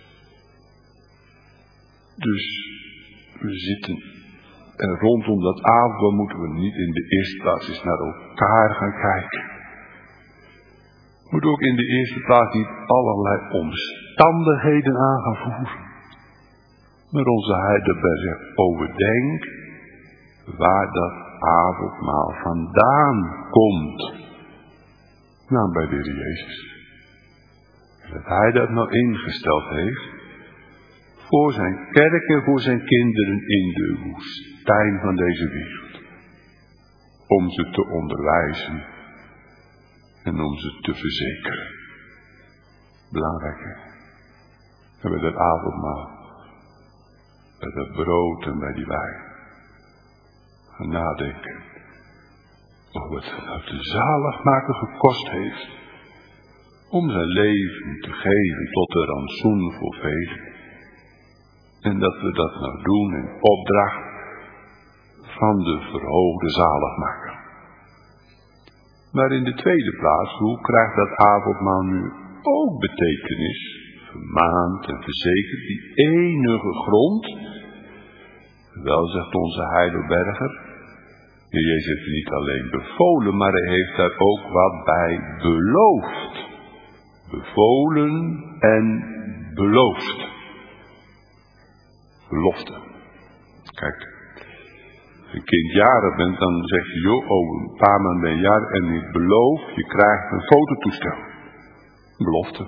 Dus we zitten en rondom dat avondmaal moeten we niet in de eerste plaats eens naar elkaar gaan kijken. We moeten ook in de eerste plaats niet allerlei omstandigheden aan gaan voeren. Maar onze Heidelberg zegt, overdenk waar dat avondmaal vandaan komt. Nou, bij de Heer Jezus. En dat Hij dat nou ingesteld heeft voor zijn kerk en voor zijn kinderen in de woestijn van deze wereld. Om ze te onderwijzen en om ze te verzekeren. Belangrijk, hè? En bij dat avondmaal, bij dat brood en bij die wijn, gaan nadenken over wat de zaligmaker gekost heeft om zijn leven te geven tot de rantsoen voor velen. En dat we dat nou doen in opdracht van de verhoogde zaligmaker. Maar in de tweede plaats, hoe krijgt dat avondmaal nu ook betekenis? Vermaand en verzekerd, die enige grond. Wel, zegt onze Heidelberger, de Jezus heeft het niet alleen bevolen, maar hij heeft daar ook wat bij beloofd. Bevolen en beloofd. Belofte. Kijk, als je kind jarig bent, dan zeg je, joh, over een paar maanden ben je jarig en ik beloof, je krijgt een fototoestel. Belofte.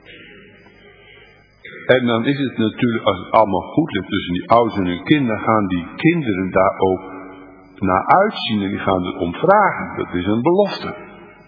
En dan is het natuurlijk, als het allemaal goed ligt tussen die ouders en hun kinderen, gaan die kinderen daar ook naar uitzien en die gaan er om vragen. Dat is een belofte.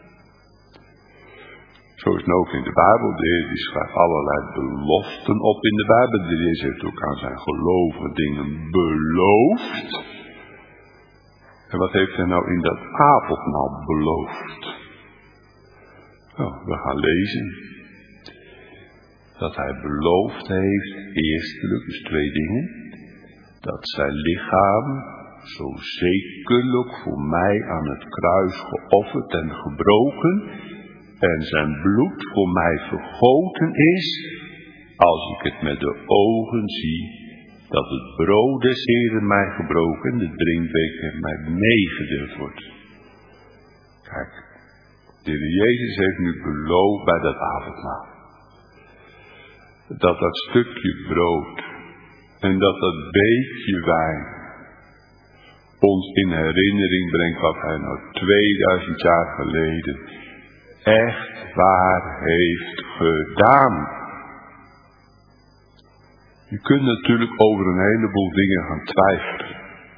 Zo is het ook in de Bijbel. De Heer die schrijft allerlei beloften op in de Bijbel. De Heer heeft ook aan zijn gelovigen dingen beloofd. En wat heeft hij nou in dat avondmaal beloofd? Nou, we gaan lezen. Dat hij beloofd heeft, eerstelijk, dus twee dingen. Dat zijn lichaam zo zekerlijk voor mij aan het kruis geofferd en gebroken. En zijn bloed voor mij vergoten is, als ik het met de ogen zie, dat het brood des Heeren mij gebroken en de drinkbeker mij meegedeeld wordt. Kijk, de Heer Jezus heeft nu beloofd bij dat avondmaal, dat dat stukje brood en dat beetje wijn ons in herinnering brengt wat hij nou 2000 jaar geleden echt waar heeft gedaan. Je kunt natuurlijk over een heleboel dingen gaan twijfelen.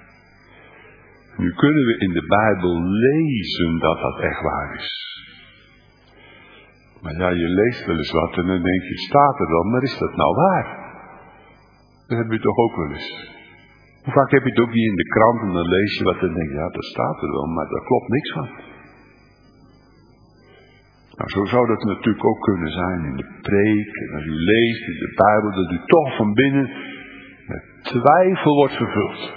Nu kunnen we in de Bijbel lezen dat dat echt waar is. Maar ja, je leest wel eens wat en dan denk je, het staat er dan, maar is dat nou waar? Dat heb je toch ook wel eens. Hoe vaak heb je het ook niet in de krant en dan lees je wat en denk je, ja, dat staat er wel, maar daar klopt niks van. Nou, zo zou dat natuurlijk ook kunnen zijn in de preek. En als u leest in de Bijbel, dat u toch van binnen met twijfel wordt vervuld.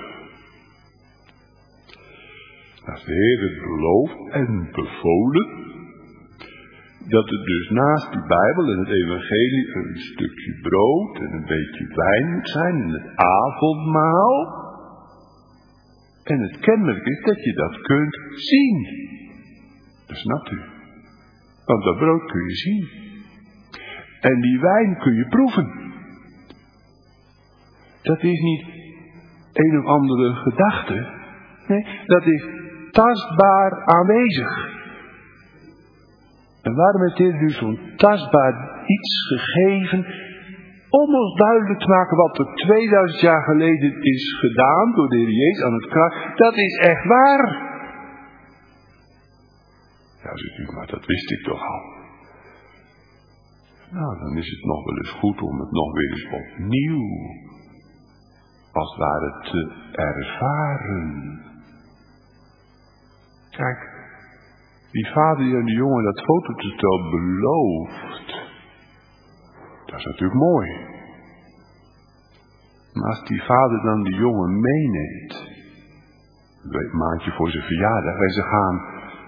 Als de Heer het belooft en bevolen, dat het dus naast die Bijbel en het evangelie een stukje brood en een beetje wijn moet zijn in het avondmaal. En het kenmerk is dat je dat kunt zien. Dat snapt u. Want dat brood kun je zien. En die wijn kun je proeven. Dat is niet een of andere gedachte. Nee, dat is tastbaar aanwezig. En waarom heeft Heer dus zo'n tastbaar iets gegeven om ons duidelijk te maken wat er 2000 jaar geleden is gedaan door de Heer Jezus aan het kruis? Dat is echt waar. Ja, zegt u, maar dat wist ik toch al. Nou, dan is het nog wel eens goed om het nog weer eens opnieuw, als het ware, te ervaren. Kijk, Die vader die aan die jongen dat fototoestel belooft. Dat is natuurlijk mooi. Maar als die vader dan die jongen meeneemt, een maandje voor zijn verjaardag, en ze gaan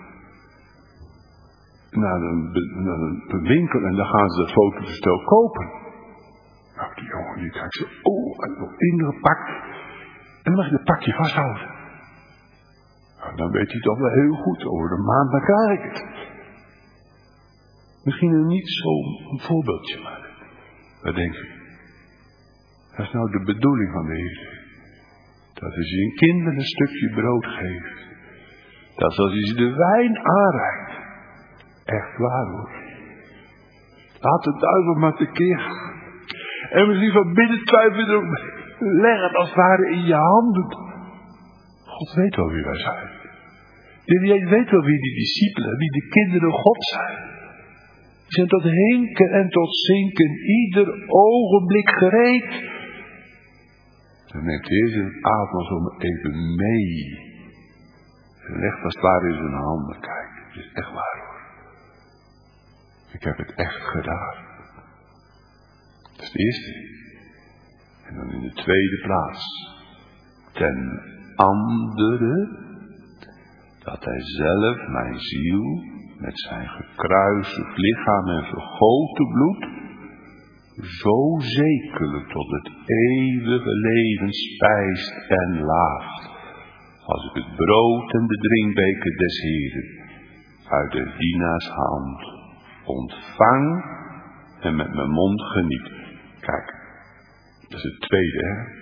naar een winkel en dan gaan ze dat fototoestel kopen. Nou, die jongen die kijkt zo, en nog ingepakt. En dan mag je het pakje vasthouden. Nou, dan weet hij toch wel heel goed, over een maand dan krijg ik het. Misschien een niet zo'n voorbeeldje, maar wat denk je? Dat is nou de bedoeling van de Heer. Dat hij zijn kinderen een stukje brood geeft. Dat als hij ze de wijn aanreikt. Echt waar hoor. Laat de duivel maar tekeer gaan. En misschien van binnen twijfelen ook. Leg het als het ware in je handen. God weet wel wie wij zijn. Die weet wel wie die discipelen, wie de kinderen God zijn. Die zijn tot hinken en tot zinken ieder ogenblik gereed. Dan neemt hij zijn avond om even mee. En legt als het ware in zijn handen. Kijk, het is echt waar hoor. Ik heb het echt gedaan. Dat is de eerste. En dan in de tweede plaats. Ten andere. Dat hij zelf mijn ziel met zijn gekruisigd lichaam en vergoten bloed. Zo zekerlijk tot het eeuwige leven spijst en laagt. Als ik het brood en de drinkbeker des Heren uit de dienaars hand ontvang en met mijn mond geniet. Kijk, dat is het tweede, hè.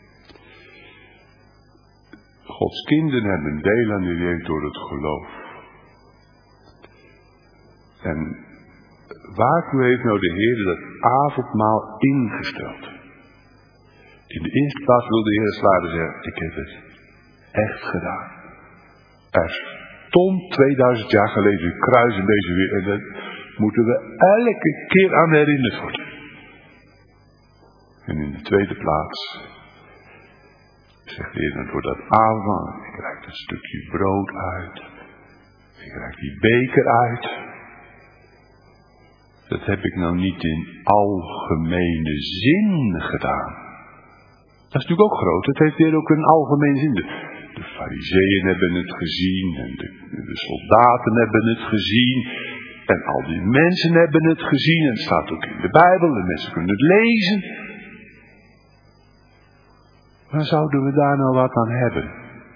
Gods kinderen hebben een deel aan die leeft door het geloof. En waartoe heeft nou de Heer dat avondmaal ingesteld? In de eerste plaats wil de Heer slagen zeggen, ik heb het echt gedaan. Er stond 2000 jaar geleden een kruis in deze wereld. En daar moeten we elke keer aan herinnerd worden. En in de tweede plaats zegt de Heer, door dat avondmaal, ik reik dat stukje brood uit. Ik reik die beker uit. Dat heb ik nou niet in algemene zin gedaan. Dat is natuurlijk ook groot. Het heeft weer ook een algemene zin. De farizeeën hebben het gezien. En de soldaten hebben het gezien. En al die mensen hebben het gezien. En het staat ook in de Bijbel. En mensen kunnen het lezen. Maar zouden we daar nou wat aan hebben?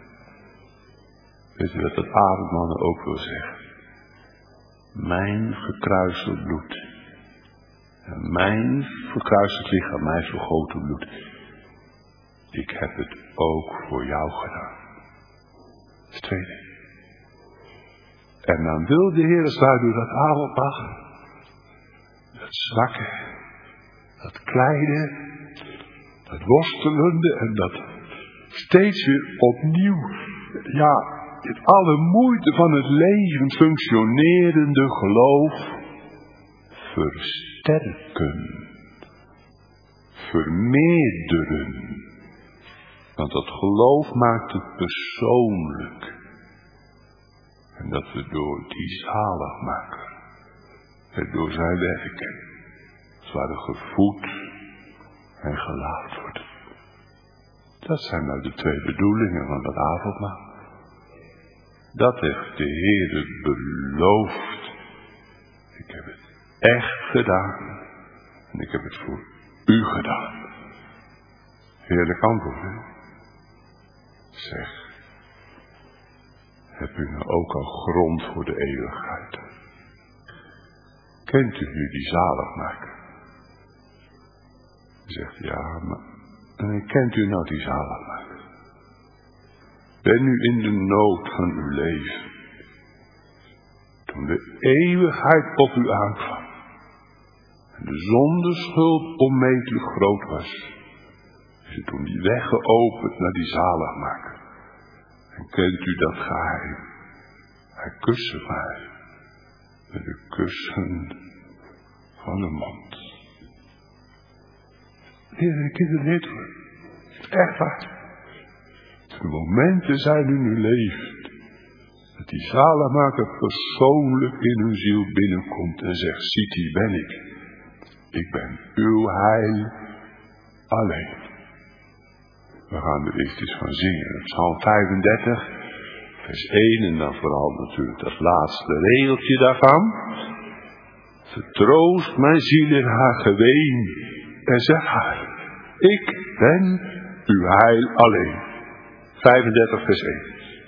Weet je wat dat avondmaal ook wil zeggen? Mijn gekruisigd bloed. En mijn gekruisigd lichaam, mijn vergoten bloed. Ik heb het ook voor jou gedaan. Dat is het tweede. En dan wil de Heer zwaar door dat avondmaal. Dat zwakke. Dat kleine. Dat worstelende en dat steeds weer opnieuw. Ja. In alle moeite van het leven functionerende geloof versterken, vermeerderen. Want dat geloof maakt het persoonlijk. En dat we door die zaligmaker, het door zijn werken, als ware gevoed en gelaafd worden. Dat zijn nou de twee bedoelingen van dat avondmaal. Dat heeft de Heere beloofd. Ik heb het echt gedaan. En ik heb het voor u gedaan. Heerlijk antwoord, hè? Zeg, heb u nou ook al grond voor de eeuwigheid? Kent u nu die zaligmaker? Hij zegt, ja, maar en kent u nou die zaligmaker? Ben u in de nood van uw leven. Toen de eeuwigheid op u aankwam. En de zondeschuld onmetelijk groot was. Is het toen die weg geopend naar die zaligmaker. En kent u dat geheim? Hij kuste mij. Met de kussen van de mond. Heer, de kinderen dit hoor. Echt waar. De momenten zijn in uw leven dat die zaligmaker persoonlijk in hun ziel binnenkomt en zegt, ziet, hier ben ik. Ik ben uw heil alleen. We gaan er eerst eens van zingen. Psalm 35, vers 1 en dan vooral natuurlijk dat laatste regeltje daarvan. Vertroost mijn ziel in haar geween en zeg haar, ik ben uw heil alleen. 35 vers 1.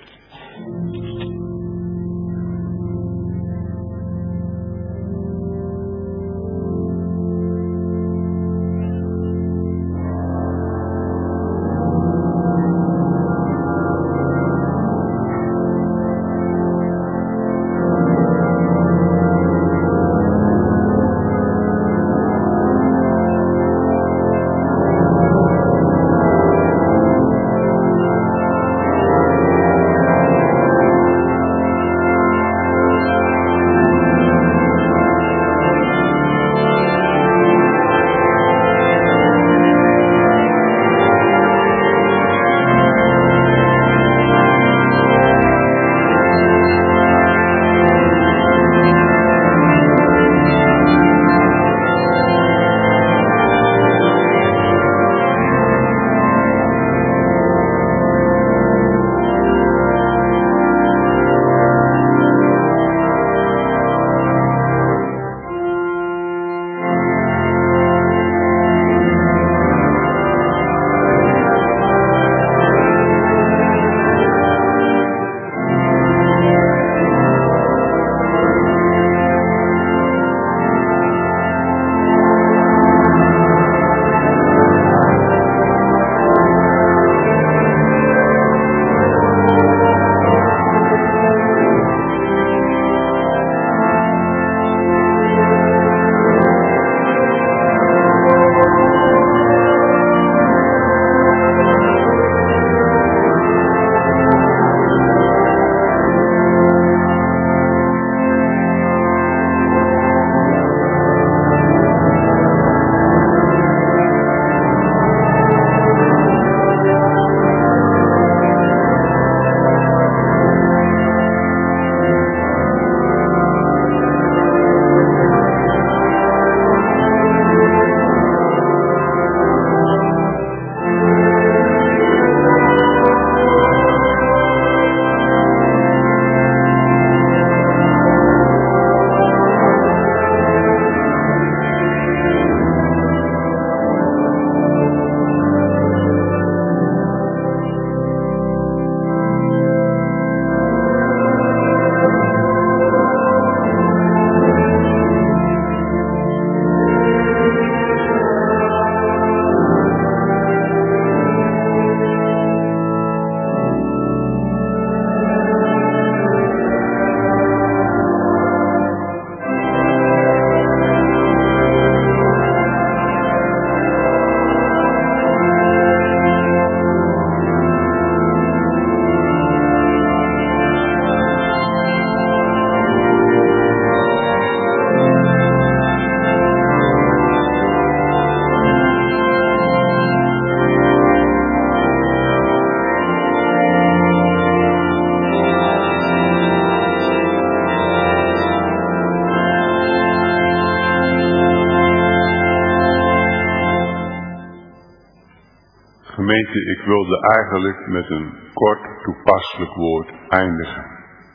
Gemeente, ik wilde eigenlijk met een kort toepasselijk woord eindigen.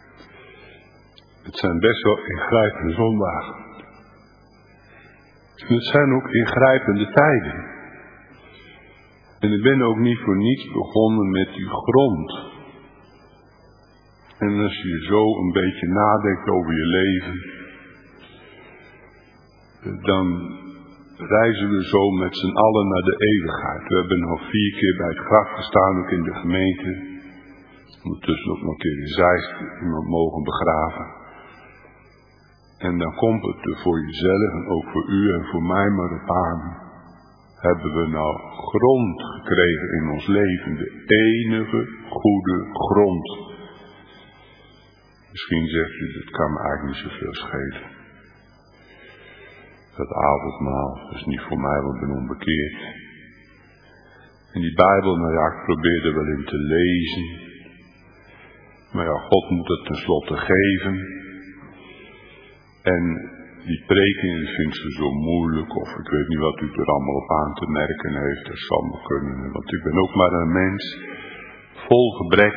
Het zijn best wel ingrijpende zondagen. En het zijn ook ingrijpende tijden. En ik ben ook niet voor niets begonnen met die grond. En als je zo een beetje nadenkt over je leven, dan reizen we zo met z'n allen naar de eeuwigheid. We hebben nog 4 keer bij het graf gestaan, ook in de gemeente. Ondertussen ook nog een keer in Zeist iemand mogen begraven. En dan komt het er voor jezelf en ook voor u en voor mij maar op aan. Hebben we nou grond gekregen in ons leven, de enige goede grond. Misschien zegt u, dat kan me eigenlijk niet zoveel schelen. Dat avondmaal, dat is niet voor mij, want ik ben onbekeerd. En die Bijbel, nou ja, ik probeer er wel in te lezen. Maar ja, God moet het tenslotte geven. En die preken vindt ze zo moeilijk, of ik weet niet wat u er allemaal op aan te merken heeft, dat zal me kunnen. Want ik ben ook maar een mens, vol gebrek.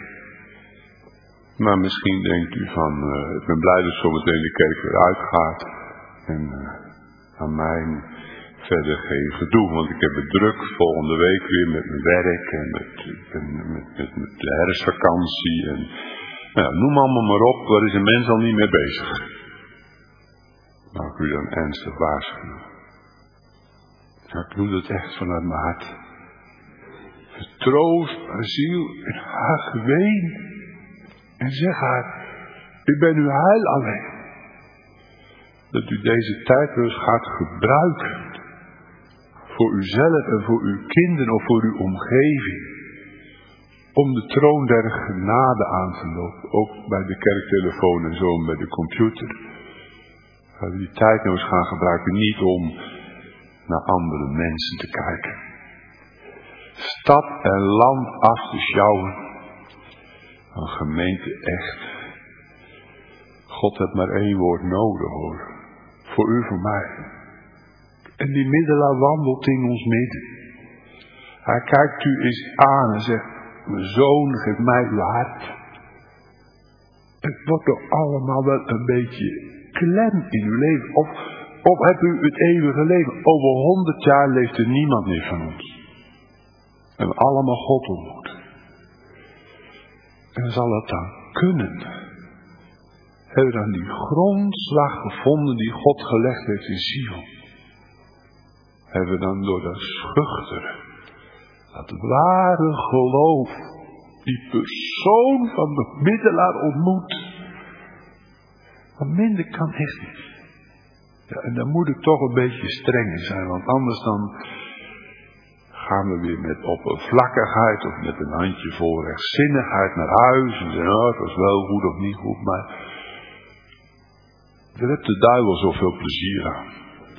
Maar misschien denkt u van, ik ben blij dat zometeen de kerk weer uitgaat. En aan mij verder geen gedoe, want ik heb het druk volgende week weer met mijn werk en met de herfstvakantie. En, nou, noem allemaal maar op, waar is een mens al niet mee bezig. Mag ik u dan ernstig waarschuwen? Ja, ik doe dat echt vanuit mijn hart. Vertroost haar ziel in haar geween. En zeg haar, ik ben uw heil alleen. Dat u deze tijd dus gaat gebruiken. Voor uzelf en voor uw kinderen of voor uw omgeving. Om de troon der genade aan te lopen. Ook bij de kerktelefoon en zo en bij de computer. Dat we die tijd nou eens gaan gebruiken niet om naar andere mensen te kijken. Stad en land af te sjouwen. Een gemeente echt. God heeft maar één woord nodig hoor. Voor u, voor mij. En die middelaar wandelt in ons midden. Hij kijkt u eens aan en zegt, mijn zoon, geef mij uw hart. Het wordt toch allemaal wel een beetje klem in uw leven. Of hebt u het eeuwige leven? Over 100 jaar leeft er niemand meer van ons. We hebben allemaal God ontmoet. En zal het dan kunnen? Hebben we dan die grondslag gevonden die God gelegd heeft in Sion? Hebben we dan door dat schuchtere, dat ware geloof, die persoon van de middelaar ontmoet? Want minder kan echt niet. Ja, en dan moet ik toch een beetje strenger zijn, want anders dan gaan we weer met oppervlakkigheid of met een handje vol rechtzinnigheid naar huis en zeggen, oh, het was wel goed of niet goed, maar daar heeft de duivel zoveel plezier aan.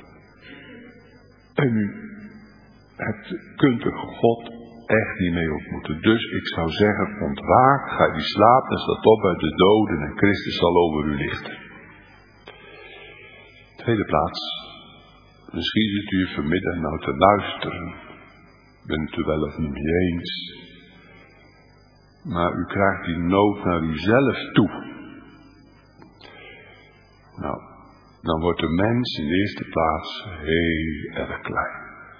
En u kunt er God echt niet mee ontmoeten. Dus ik zou zeggen, ontwaak, ga die slaap en staat op uit de doden en Christus zal over u lichten. Tweede plaats, misschien zit u vanmiddag nou te luisteren. Bent u wel of niet mee eens. Maar u krijgt die nood naar uzelf toe. Nou, dan wordt de mens in de eerste plaats heel erg klein.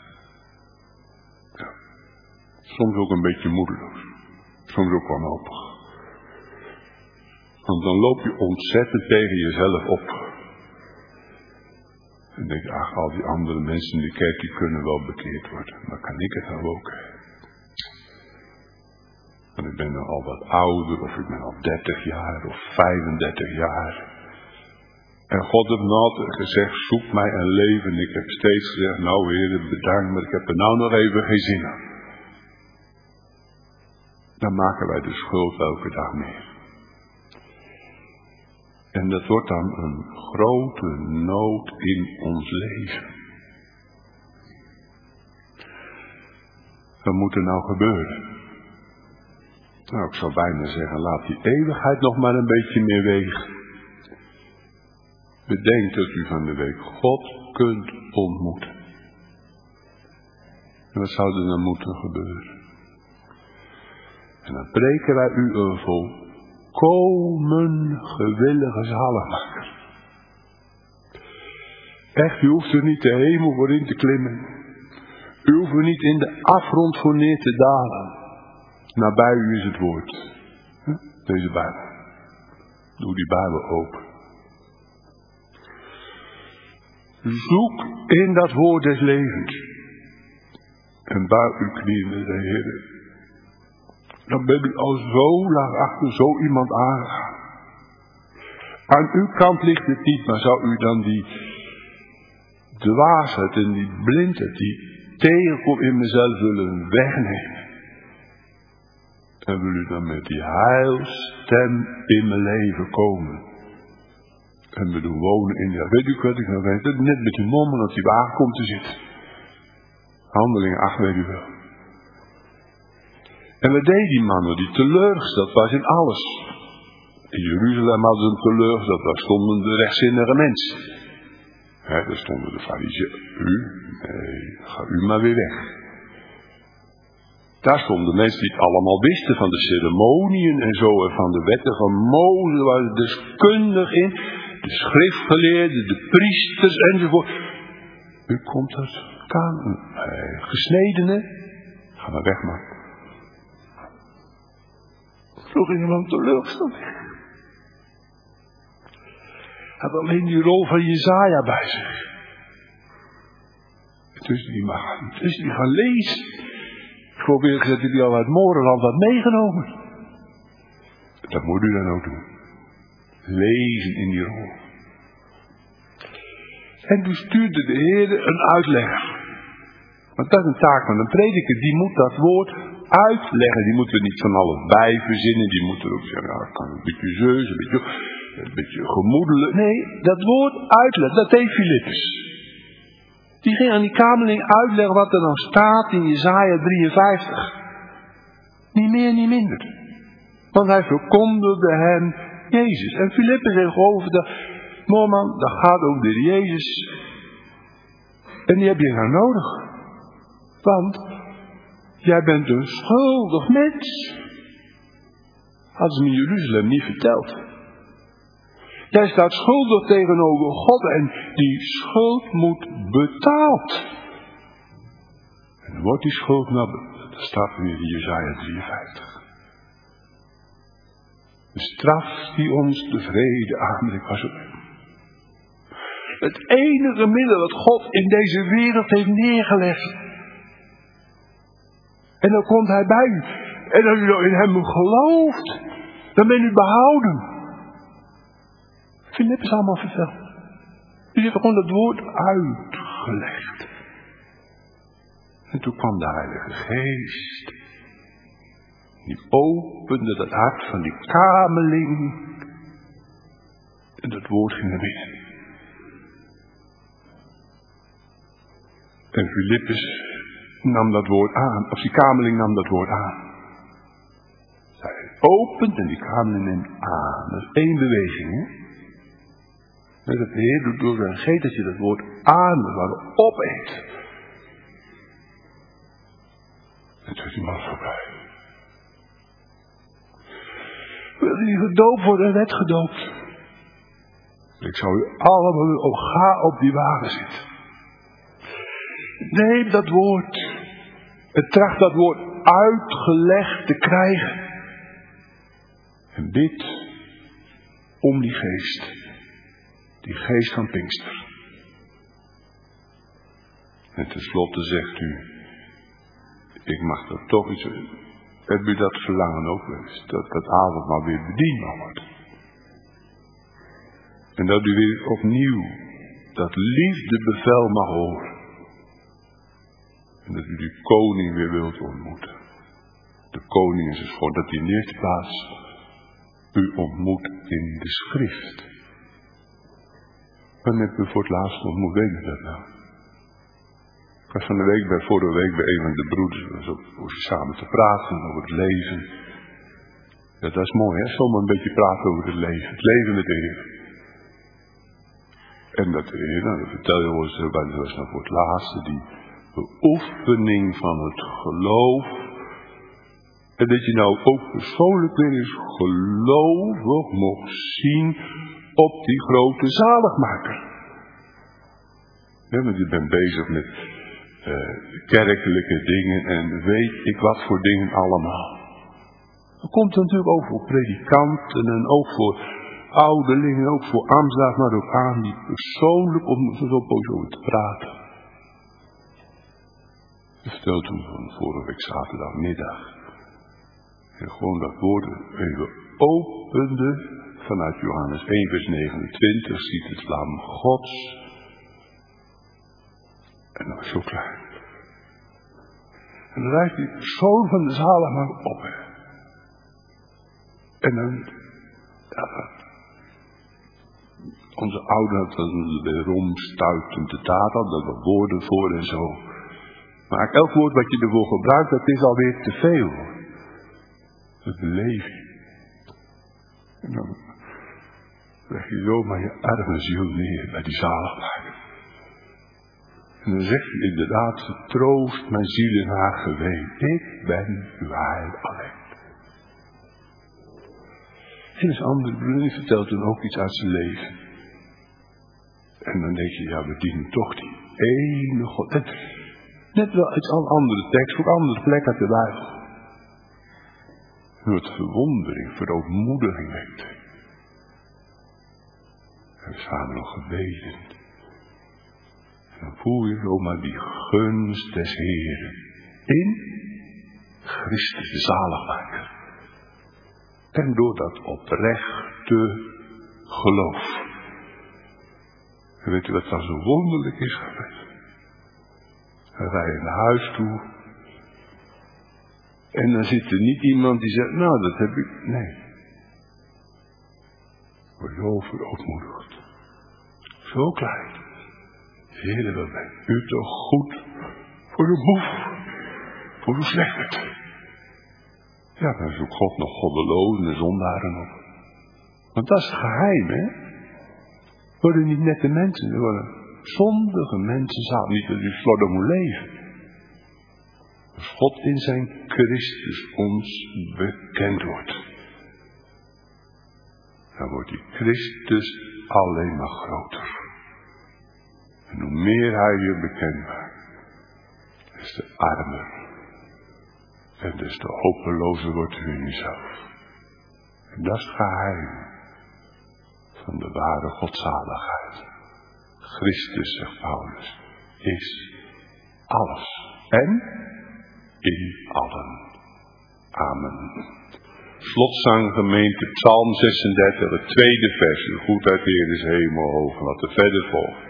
Ja. Soms ook een beetje moedeloos. Soms ook wanhopig. Want dan loop je ontzettend tegen jezelf op. En denk je, ach, al die andere mensen in de kerk, die kunnen wel bekeerd worden. Maar kan ik het nou ook? Want ik ben al wat ouder, of ik ben al 30 jaar, of 35 jaar. En God heeft altijd gezegd, zoek mij een leven. En ik heb steeds gezegd, nou Heer, bedankt, maar ik heb er nou nog even geen zin aan. Dan maken wij de schuld elke dag mee. En dat wordt dan een grote nood in ons leven. Wat moet er nou gebeuren? Nou, ik zou bijna zeggen, laat die eeuwigheid nog maar een beetje meer wegen. Bedenk dat u van de week God kunt ontmoeten. En wat zou er dan moeten gebeuren? En dan preken wij u een volkomen gewillige zaligmaker. Echt, u hoeft er niet de hemel voor in te klimmen. U hoeft er niet in de afgrond voor neer te dalen. Nabij u is het woord. Deze Bijbel. Doe die Bijbel open. Zoek in dat woord des levens. En buig uw knieën en zei, Heer, dan bent u al zo lang achter zo iemand aangegaan. Aan uw kant ligt het niet, maar zou u dan die dwaasheid en die blindheid, die tegenkom in mezelf willen wegnemen? En wil u dan met die heilstem in mijn leven komen? En we doen wonen in die, weet u wat ik nou weet? Net met die mommen dat die wagen komt te zitten. Handelingen 8, weet u wel. En wat deed die man die teleurgesteld was in alles? In Jeruzalem hadden ze hem teleurgesteld, daar stonden de rechtzinnige mensen. Daar stonden de farizeeën. Nee, ga u maar weer weg. Daar stonden mensen die het allemaal wisten van de ceremoniën en zo en van de wetten van Mozes, waren deskundig in, de schriftgeleerden, de priesters enzovoort. U komt uit gesnedenen, ga maar weg man. Zo ging hem aan teleurgesteld. Hij had alleen die rol van Jesaja bij zich. Dus die gaan lezen. Ik geloof eerlijk gezegd dat hij al uit Morenland had meegenomen. Dat moet u dan ook doen. Lezen in die rol. En toen stuurde de Heer een uitlegger. Want dat is een taak van een prediker. Die moet dat woord uitleggen. Die moet er niet van alles bij verzinnen. Die moet er ook zeggen, nou, ik kan een beetje zeus, een beetje gemoedelijk. Nee, dat woord uitleggen, dat deed Filippus. Die ging aan die kamerling uitleggen wat er dan staat in Jesaja 53. Niet meer, niet minder. Want hij verkondigde hem Jezus. En Filippus heeft geloofd dat, man, dat gaat over de Jezus. En die heb je nou nodig. Want jij bent een schuldig mens. Hadden ze me in Jeruzalem niet verteld. Jij staat schuldig tegenover God en die schuld moet betaald. En dan wordt die schuld nou, dat staat weer in Jesaja 53. De straf die ons de vrede aanbrengt was op hem. Het enige middel dat God in deze wereld heeft neergelegd. En dan komt hij bij u. En als u in hem gelooft, dan bent u behouden. Filippus allemaal verteld. U heeft gewoon het woord uitgelegd. En toen kwam de Heilige Geest. Die opende het hart van die kamerling. En dat woord ging naar binnen. En Filippus nam dat woord aan. Of die kamerling nam dat woord aan. Zij opent en die kamerling neemt aan. Dat is één beweging, hè. Dat de Heer doet door zijn geest dat je dat woord aan opeet. En toen is die man zo blij. Wil hij gedoopt worden en werd gedoopt. Ik zou u allemaal ook ga op die wagen zitten. Neem dat woord. En tracht dat woord uitgelegd te krijgen. En bid om die geest. Die geest van Pinkster. En tenslotte zegt u, ik mag er toch iets. Heb u dat verlangen ook wel eens? Dat dat avondmaal weer bedienbaar wordt. En dat u weer opnieuw dat liefdebevel mag horen. En dat u die koning weer wilt ontmoeten. De koning is dus gewoon dat hij in de eerste plaats u ontmoet in de schrift. Wanneer heb u voor het laatst ontmoet? Weet u dat nou? Ik was vorige week bij een van de broeders, over samen te praten over het leven. Ja, dat is mooi, hè? Zomaar een beetje praten over het leven. Het leven met de Heer. En dat de Heer, nou, dat vertel je ons, dat was nou voor het laatste, die beoefening van het geloof. En dat je nou ook persoonlijk weer eens gelovig mocht zien op die grote zaligmaker. Ja, want je bent bezig met kerkelijke dingen en weet ik wat voor dingen allemaal. Dat komt natuurlijk ook voor predikanten en ook voor ouderlingen, ook voor ambtenaren, maar ook aan die persoonlijk om er zo over te praten. Ik vertel toen van vorige week zaterdagmiddag. En gewoon dat woord even opende vanuit Johannes 1 vers 29 ziet het lam Gods. En dat was zo klein. En dan rijdt die persoon van de zaligmaker op. En dan, onze ouder had dan de romstuitende daad, dat er woorden voor en zo. Maar elk woord wat je ervoor gebruikt, dat is alweer te veel. Het beleving. En dan leg je zomaar je arme ziel neer bij die zaligmaker. En dan zegt hij inderdaad, vertroost mijn ziel in haar geween. Ik ben uw heil alleen. En een andere broeder vertelt dan ook iets uit zijn leven. En dan denk je, ja, we dienen toch die ene God. Net wel uit al andere teksten, ook andere plekken uit de Bijbel. Wat verwondering, verootmoediging wekt. En we samen nog gebeden. En dan voel je zomaar die gunst des Heeren. In Christus de zaligmaker. En door dat oprechte geloof. En weet u wat dan zo wonderlijk is geweest? Dan ga je naar huis toe. En dan zit er niet iemand die zegt, nou dat heb ik. Nee. Word zo verootmoedigd. Zo klein. Heer, wat bent u toch goed voor de boef. Voor de slechtheid. Ja, dan zoekt God nog goddelozen en zondaren op. Want dat is het geheim, hè. Worden niet nette mensen, er worden zondige mensen zaal. Niet dat u slordig moet leven. Als God in zijn Christus ons bekend wordt. Dan wordt die Christus alleen maar groter. En hoe meer hij je bekend maakt, des te armer. En des te hopelozer wordt u in uzelf. En dat is het geheim van de ware godzaligheid. Christus, zegt Paulus, is alles en in allen. Amen. Slotzang gemeente, Psalm 36, het tweede vers. De goedheid Heer is hemelhoog. Wat er verder volgt.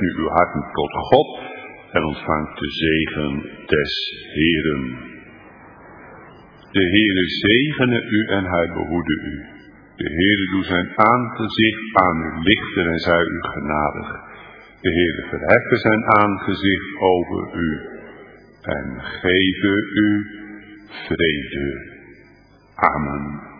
nu uw harten tot God en ontvangt de zegen des Heeren. De Heere zegene u en hij behoede u. De Heere doet zijn aangezicht aan u lichten en zij u genadig. De Heere verheffen zijn aangezicht over u en geven u vrede. Amen.